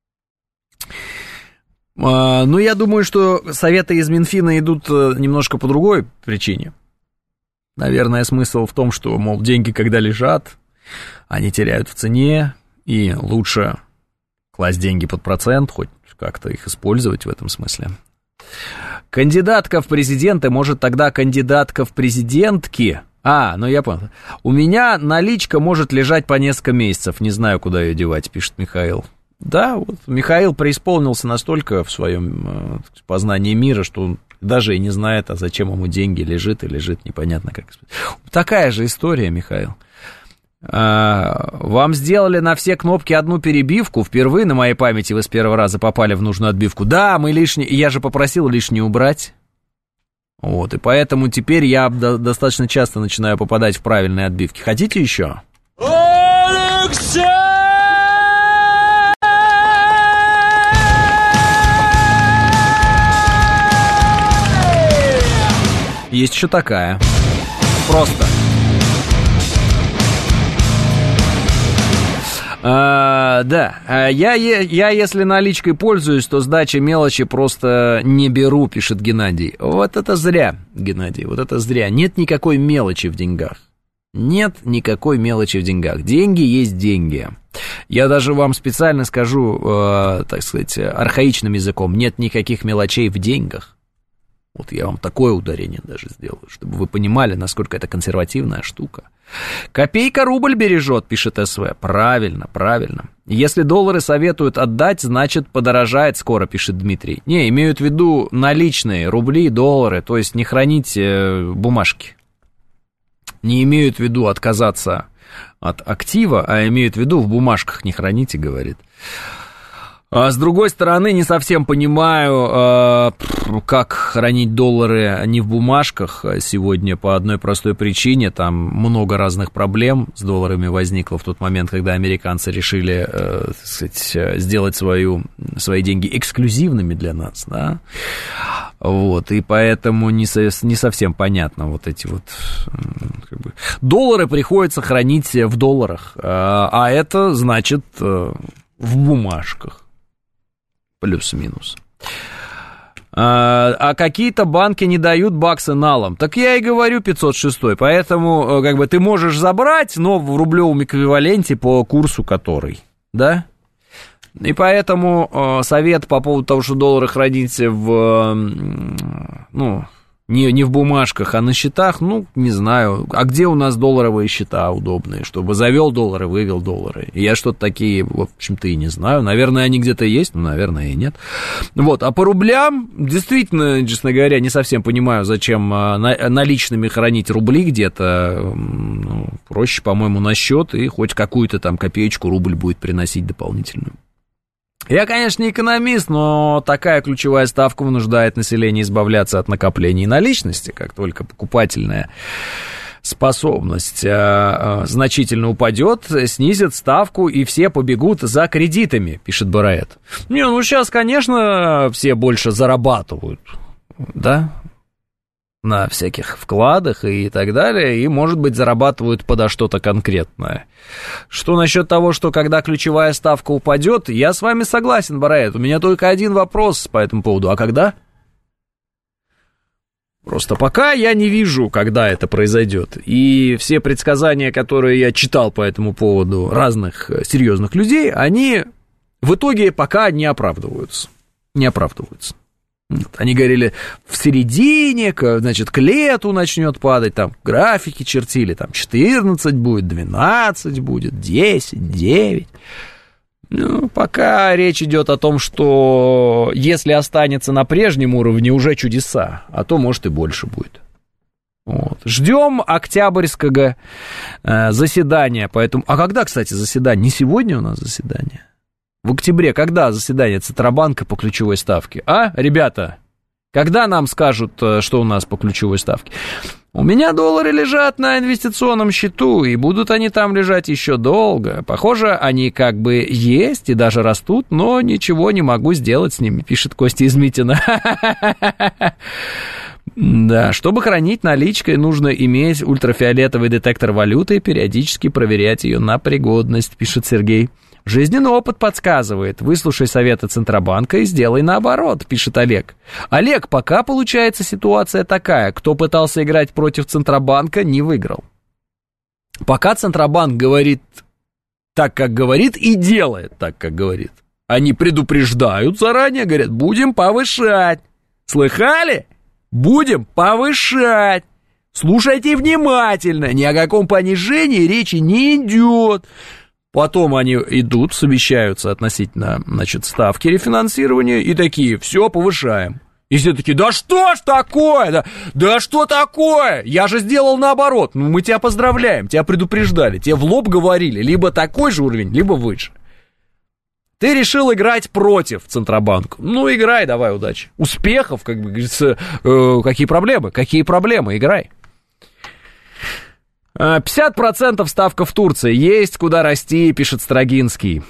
Но я думаю, что советы из Минфина идут немножко по другой причине. Наверное, смысл в том, что, мол, деньги, когда лежат, они теряют в цене, и лучше класть деньги под процент, хоть как-то их использовать в этом смысле. Кандидатка в президенты, может, тогда кандидатка в президентки? Ну я понял. У меня наличка может лежать по несколько месяцев, не знаю, куда ее девать, пишет Михаил. Да, вот Михаил преисполнился настолько в своем познании мира, что он даже и не знает, а зачем ему деньги лежит непонятно как. Такая же история, Михаил. Вам сделали на все кнопки одну перебивку. Впервые на моей памяти вы с первого раза попали в нужную отбивку. Да, мы лишние. Я же попросил лишнее убрать. Вот, и поэтому теперь я достаточно часто начинаю попадать в правильные отбивки. Хотите еще? Есть еще такая. Просто. Да, я если наличкой пользуюсь, то сдачи мелочи просто не беру, пишет Геннадий. Вот это зря, Геннадий, вот это зря. Нет никакой мелочи в деньгах. Нет никакой мелочи в деньгах. Деньги есть деньги. Я даже вам специально скажу, так сказать, архаичным языком, нет никаких мелочей в деньгах. Вот я вам такое ударение даже сделаю, чтобы вы понимали, насколько это консервативная штука. Копейка рубль бережет, пишет СВ. Правильно, правильно. Если доллары советуют отдать, значит подорожает скоро, пишет Дмитрий. Не, имеют в виду наличные рубли, доллары, то есть не хранить бумажки. Не имеют в виду отказаться от актива, а имеют в виду в бумажках не храните, говорит. А с другой стороны, не совсем понимаю, как хранить доллары не в бумажках сегодня по одной простой причине. Там много разных проблем с долларами возникло в тот момент, когда американцы решили, так сказать, сделать свои деньги эксклюзивными для нас, да. Вот, и поэтому не совсем понятно вот эти вот как бы, доллары приходится хранить в долларах, а это значит в бумажках. Плюс-минус. А какие-то банки не дают баксы налом. Так я и говорю 506. Поэтому как бы ты можешь забрать, но в рублевом эквиваленте по курсу который. Да? И поэтому совет по поводу того, что доллары хранить не в бумажках, а на счетах, не знаю. А где у нас долларовые счета удобные, чтобы завел доллары, вывел доллары? Я что-то такие, в общем-то, и не знаю. Наверное, они где-то есть, но, наверное, и нет. Вот, а по рублям, действительно, честно говоря, не совсем понимаю, зачем наличными хранить рубли где-то. Проще, по-моему, на счет, и хоть какую-то там копеечку рубль будет приносить дополнительную. Я, конечно, не экономист, но такая ключевая ставка вынуждает население избавляться от накоплений наличности, как только покупательная способность значительно упадет, снизит ставку, и все побегут за кредитами, пишет Бараэт. Сейчас, конечно, все больше зарабатывают, да, на всяких вкладах и так далее, и, может быть, зарабатывают подо что-то конкретное. Что насчет того, что когда ключевая ставка упадет, я с вами согласен, Бараэт. У меня только один вопрос по этому поводу. А когда? Просто пока я не вижу, когда это произойдет. И все предсказания, которые я читал по этому поводу разных серьезных людей, они в итоге пока не оправдываются. Не оправдываются. Они говорили, в середине, значит, к лету начнет падать, там графики чертили, там 14 будет, 12 будет, 10, 9. Пока речь идет о том, что если останется на прежнем уровне, уже чудеса, а то, может, и больше будет. Вот. Ждем октябрьского заседания, поэтому... А когда, кстати, заседание? Не сегодня у нас заседание? В октябре когда заседание Центробанка по ключевой ставке? А, ребята, когда нам скажут, что у нас по ключевой ставке? У меня доллары лежат на инвестиционном счету, и будут они там лежать еще долго. Похоже, они как бы есть и даже растут, но ничего не могу сделать с ними, пишет Костя из Митина. Да, чтобы хранить наличкой, нужно иметь ультрафиолетовый детектор валюты и периодически проверять ее на пригодность, пишет Сергей. Жизненный опыт подсказывает. Выслушай советы Центробанка и сделай наоборот, пишет Олег. Олег, пока получается ситуация такая. Кто пытался играть против Центробанка, не выиграл. Пока Центробанк говорит так, как говорит, и делает так, как говорит. Они предупреждают заранее, говорят, будем повышать. Слыхали? Будем повышать. Слушайте внимательно. Ни о каком понижении речи не идет. Потом они идут, совещаются относительно, значит, ставки рефинансирования и такие, все, повышаем. И все такие, да что ж такое, да что такое, я же сделал наоборот. Мы тебя поздравляем, тебя предупреждали, тебе в лоб говорили, либо такой же уровень, либо выше. Ты решил играть против Центробанка. Ну, играй, давай, удачи. Успехов, как бы говорится, какие проблемы? Какие проблемы? Играй. 50% ставка в Турции. Есть куда расти, пишет Строгинский.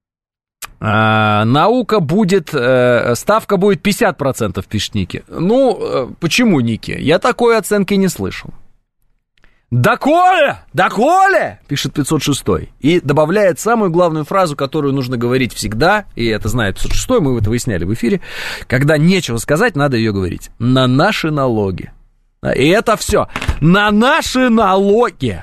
Наука будет... ставка будет 50%, пишет Ники. Ну, почему, Ники? Я такой оценки не слышал. «Доколе? Доколе?» пишет 506 и добавляет самую главную фразу, которую нужно говорить всегда, и это знает 506, мы это выясняли в эфире, когда нечего сказать, надо ее говорить. На наши налоги. И это все. На наши налоги.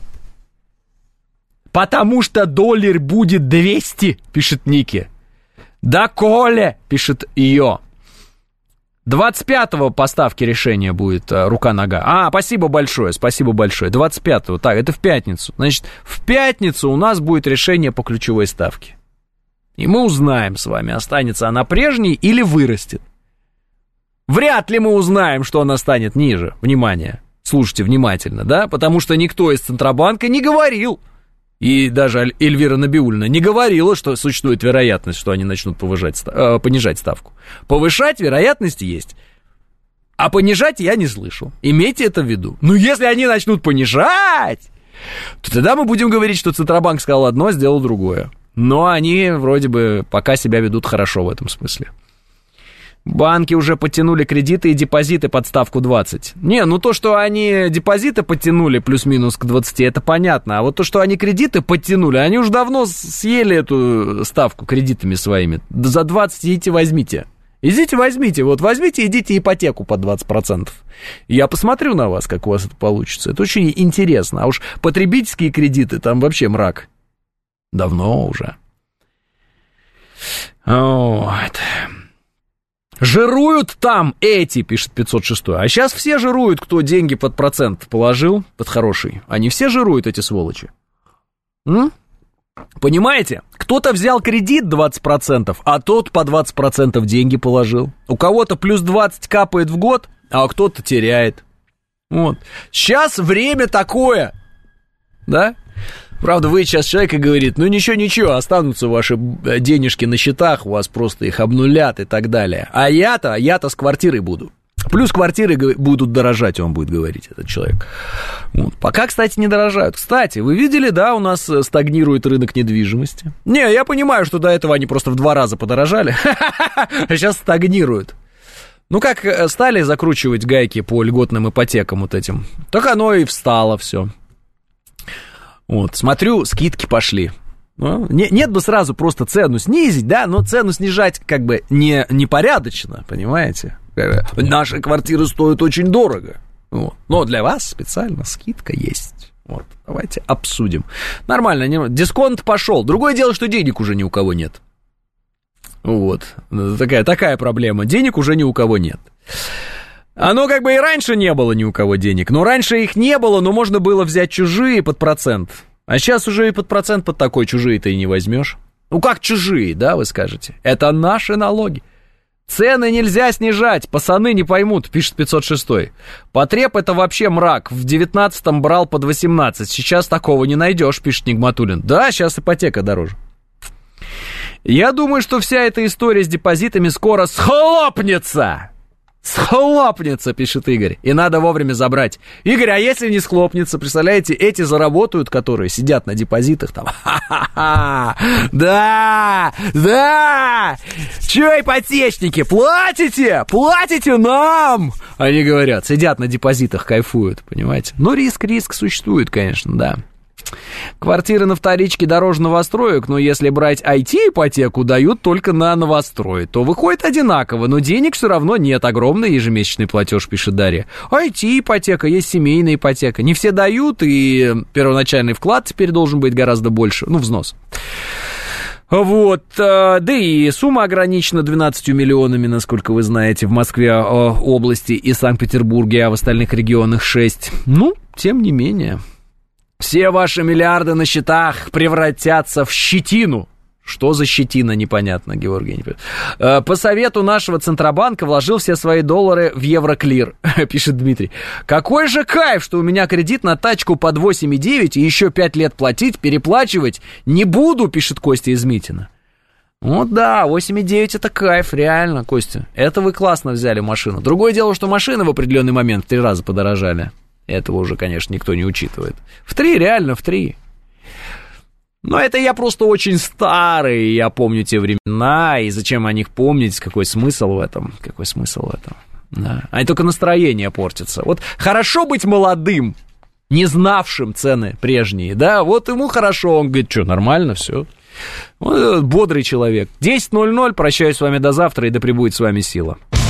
Потому что доллар будет 200, пишет Ники. «Доколе?» пишет ее. 25-го поставки решения будет рука-нога. Спасибо большое, спасибо большое. 25-го, так, это в пятницу. Значит, в пятницу у нас будет решение по ключевой ставке. И мы узнаем с вами, останется она прежней или вырастет. Вряд ли мы узнаем, что она станет ниже. Внимание, слушайте внимательно, да? Потому что никто из Центробанка не говорил, и даже Эльвира Набиуллина не говорила, что существует вероятность, что они начнут понижать ставку. Повышать вероятность есть, а понижать я не слышал. Имейте это в виду. Ну, если они начнут понижать, то тогда мы будем говорить, что Центробанк сказал одно, сделал другое. Но они вроде бы пока себя ведут хорошо в этом смысле. Банки уже подтянули кредиты и депозиты под ставку 20. Ну то, что они депозиты подтянули плюс-минус к 20, это понятно. А вот то, что они кредиты подтянули, они уже давно съели эту ставку кредитами своими. За 20 идите возьмите. Идите возьмите, вот возьмите, идите ипотеку под 20%. Я посмотрю на вас, как у вас это получится. Это очень интересно. А уж потребительские кредиты, там вообще мрак. Давно уже. Вот. Жируют там эти, пишет 506. А сейчас все жируют, кто деньги под процент положил, под хороший. Они все жируют, эти сволочи. Понимаете? Кто-то взял кредит 20%, а тот по 20% деньги положил. У кого-то плюс 20 капает в год, а кто-то теряет. Вот. Сейчас время такое. Да? Правда, вы сейчас человек и говорит, ну ничего, останутся ваши денежки на счетах, у вас просто их обнулят и так далее. А я-то с квартирой буду. Плюс квартиры будут дорожать, он будет говорить, этот человек. Вот. Пока, кстати, не дорожают. Кстати, вы видели, да, у нас стагнирует рынок недвижимости? Не, я понимаю, что до этого они просто в 2 раза подорожали, а сейчас стагнируют. Ну, как стали закручивать гайки по льготным ипотекам вот этим, так оно и встало все. Вот, смотрю, скидки пошли. Нет бы сразу просто цену снизить, да, но цену снижать как бы непорядочно, понимаете? Наши квартиры стоят очень дорого. Вот. Но для вас специально скидка есть. Вот, давайте обсудим. Нормально, дисконт пошел. Другое дело, что денег уже ни у кого нет. Вот, такая проблема. Денег уже ни у кого нет. Оно как бы и раньше не было ни у кого денег, но раньше их не было, но можно было взять чужие под процент. А сейчас уже и под процент под такой чужие ты и не возьмешь. Ну как чужие, да, вы скажете? Это наши налоги. Цены нельзя снижать, пацаны не поймут, пишет 506. Потреб это вообще мрак, в 19-м брал под 18, сейчас такого не найдешь, пишет Нигматуллин. Да, сейчас ипотека дороже. Я думаю, что вся эта история с депозитами скоро схлопнется. Схлопнется, пишет Игорь, и надо вовремя забрать. Игорь, а если не схлопнется, представляете, эти заработают, которые сидят на депозитах там. Да, чё, ипотечники, платите нам? Они говорят, сидят на депозитах, кайфуют, понимаете. Ну, риск существует, конечно, да. Квартиры на вторичке дороже новостроек, но если брать IT-ипотеку, дают только на новострой, то выходит одинаково, но денег все равно нет, огромный ежемесячный платеж, пишет Дарья. IT-ипотека, есть семейная ипотека, не все дают, и первоначальный вклад теперь должен быть гораздо больше, взнос. Вот, да и сумма ограничена 12 миллионами, насколько вы знаете, в Москве, области и Санкт-Петербурге, а в остальных регионах 6. Тем не менее... Все ваши миллиарды на счетах превратятся в щетину. Что за щетина, непонятно, Георгий. По совету нашего Центробанка вложил все свои доллары в Евроклир, пишет Дмитрий. Какой же кайф, что у меня кредит на тачку под 8,9 и еще 5 лет платить, переплачивать не буду, пишет Костя из Митина. Вот да, 8,9 это кайф, реально, Костя. Это вы классно взяли машину. Другое дело, что машины в определенный момент в 3 раза подорожали. Этого уже, конечно, никто не учитывает. В 3, реально, в 3. Но это я просто очень старый, я помню те времена, и зачем о них помнить, какой смысл в этом, Да. А только настроение портится. Вот хорошо быть молодым, не знавшим цены прежние, да, вот ему хорошо, он говорит, что, нормально, все. Вот бодрый человек. 10:00, прощаюсь с вами до завтра, и да пребудет с вами сила.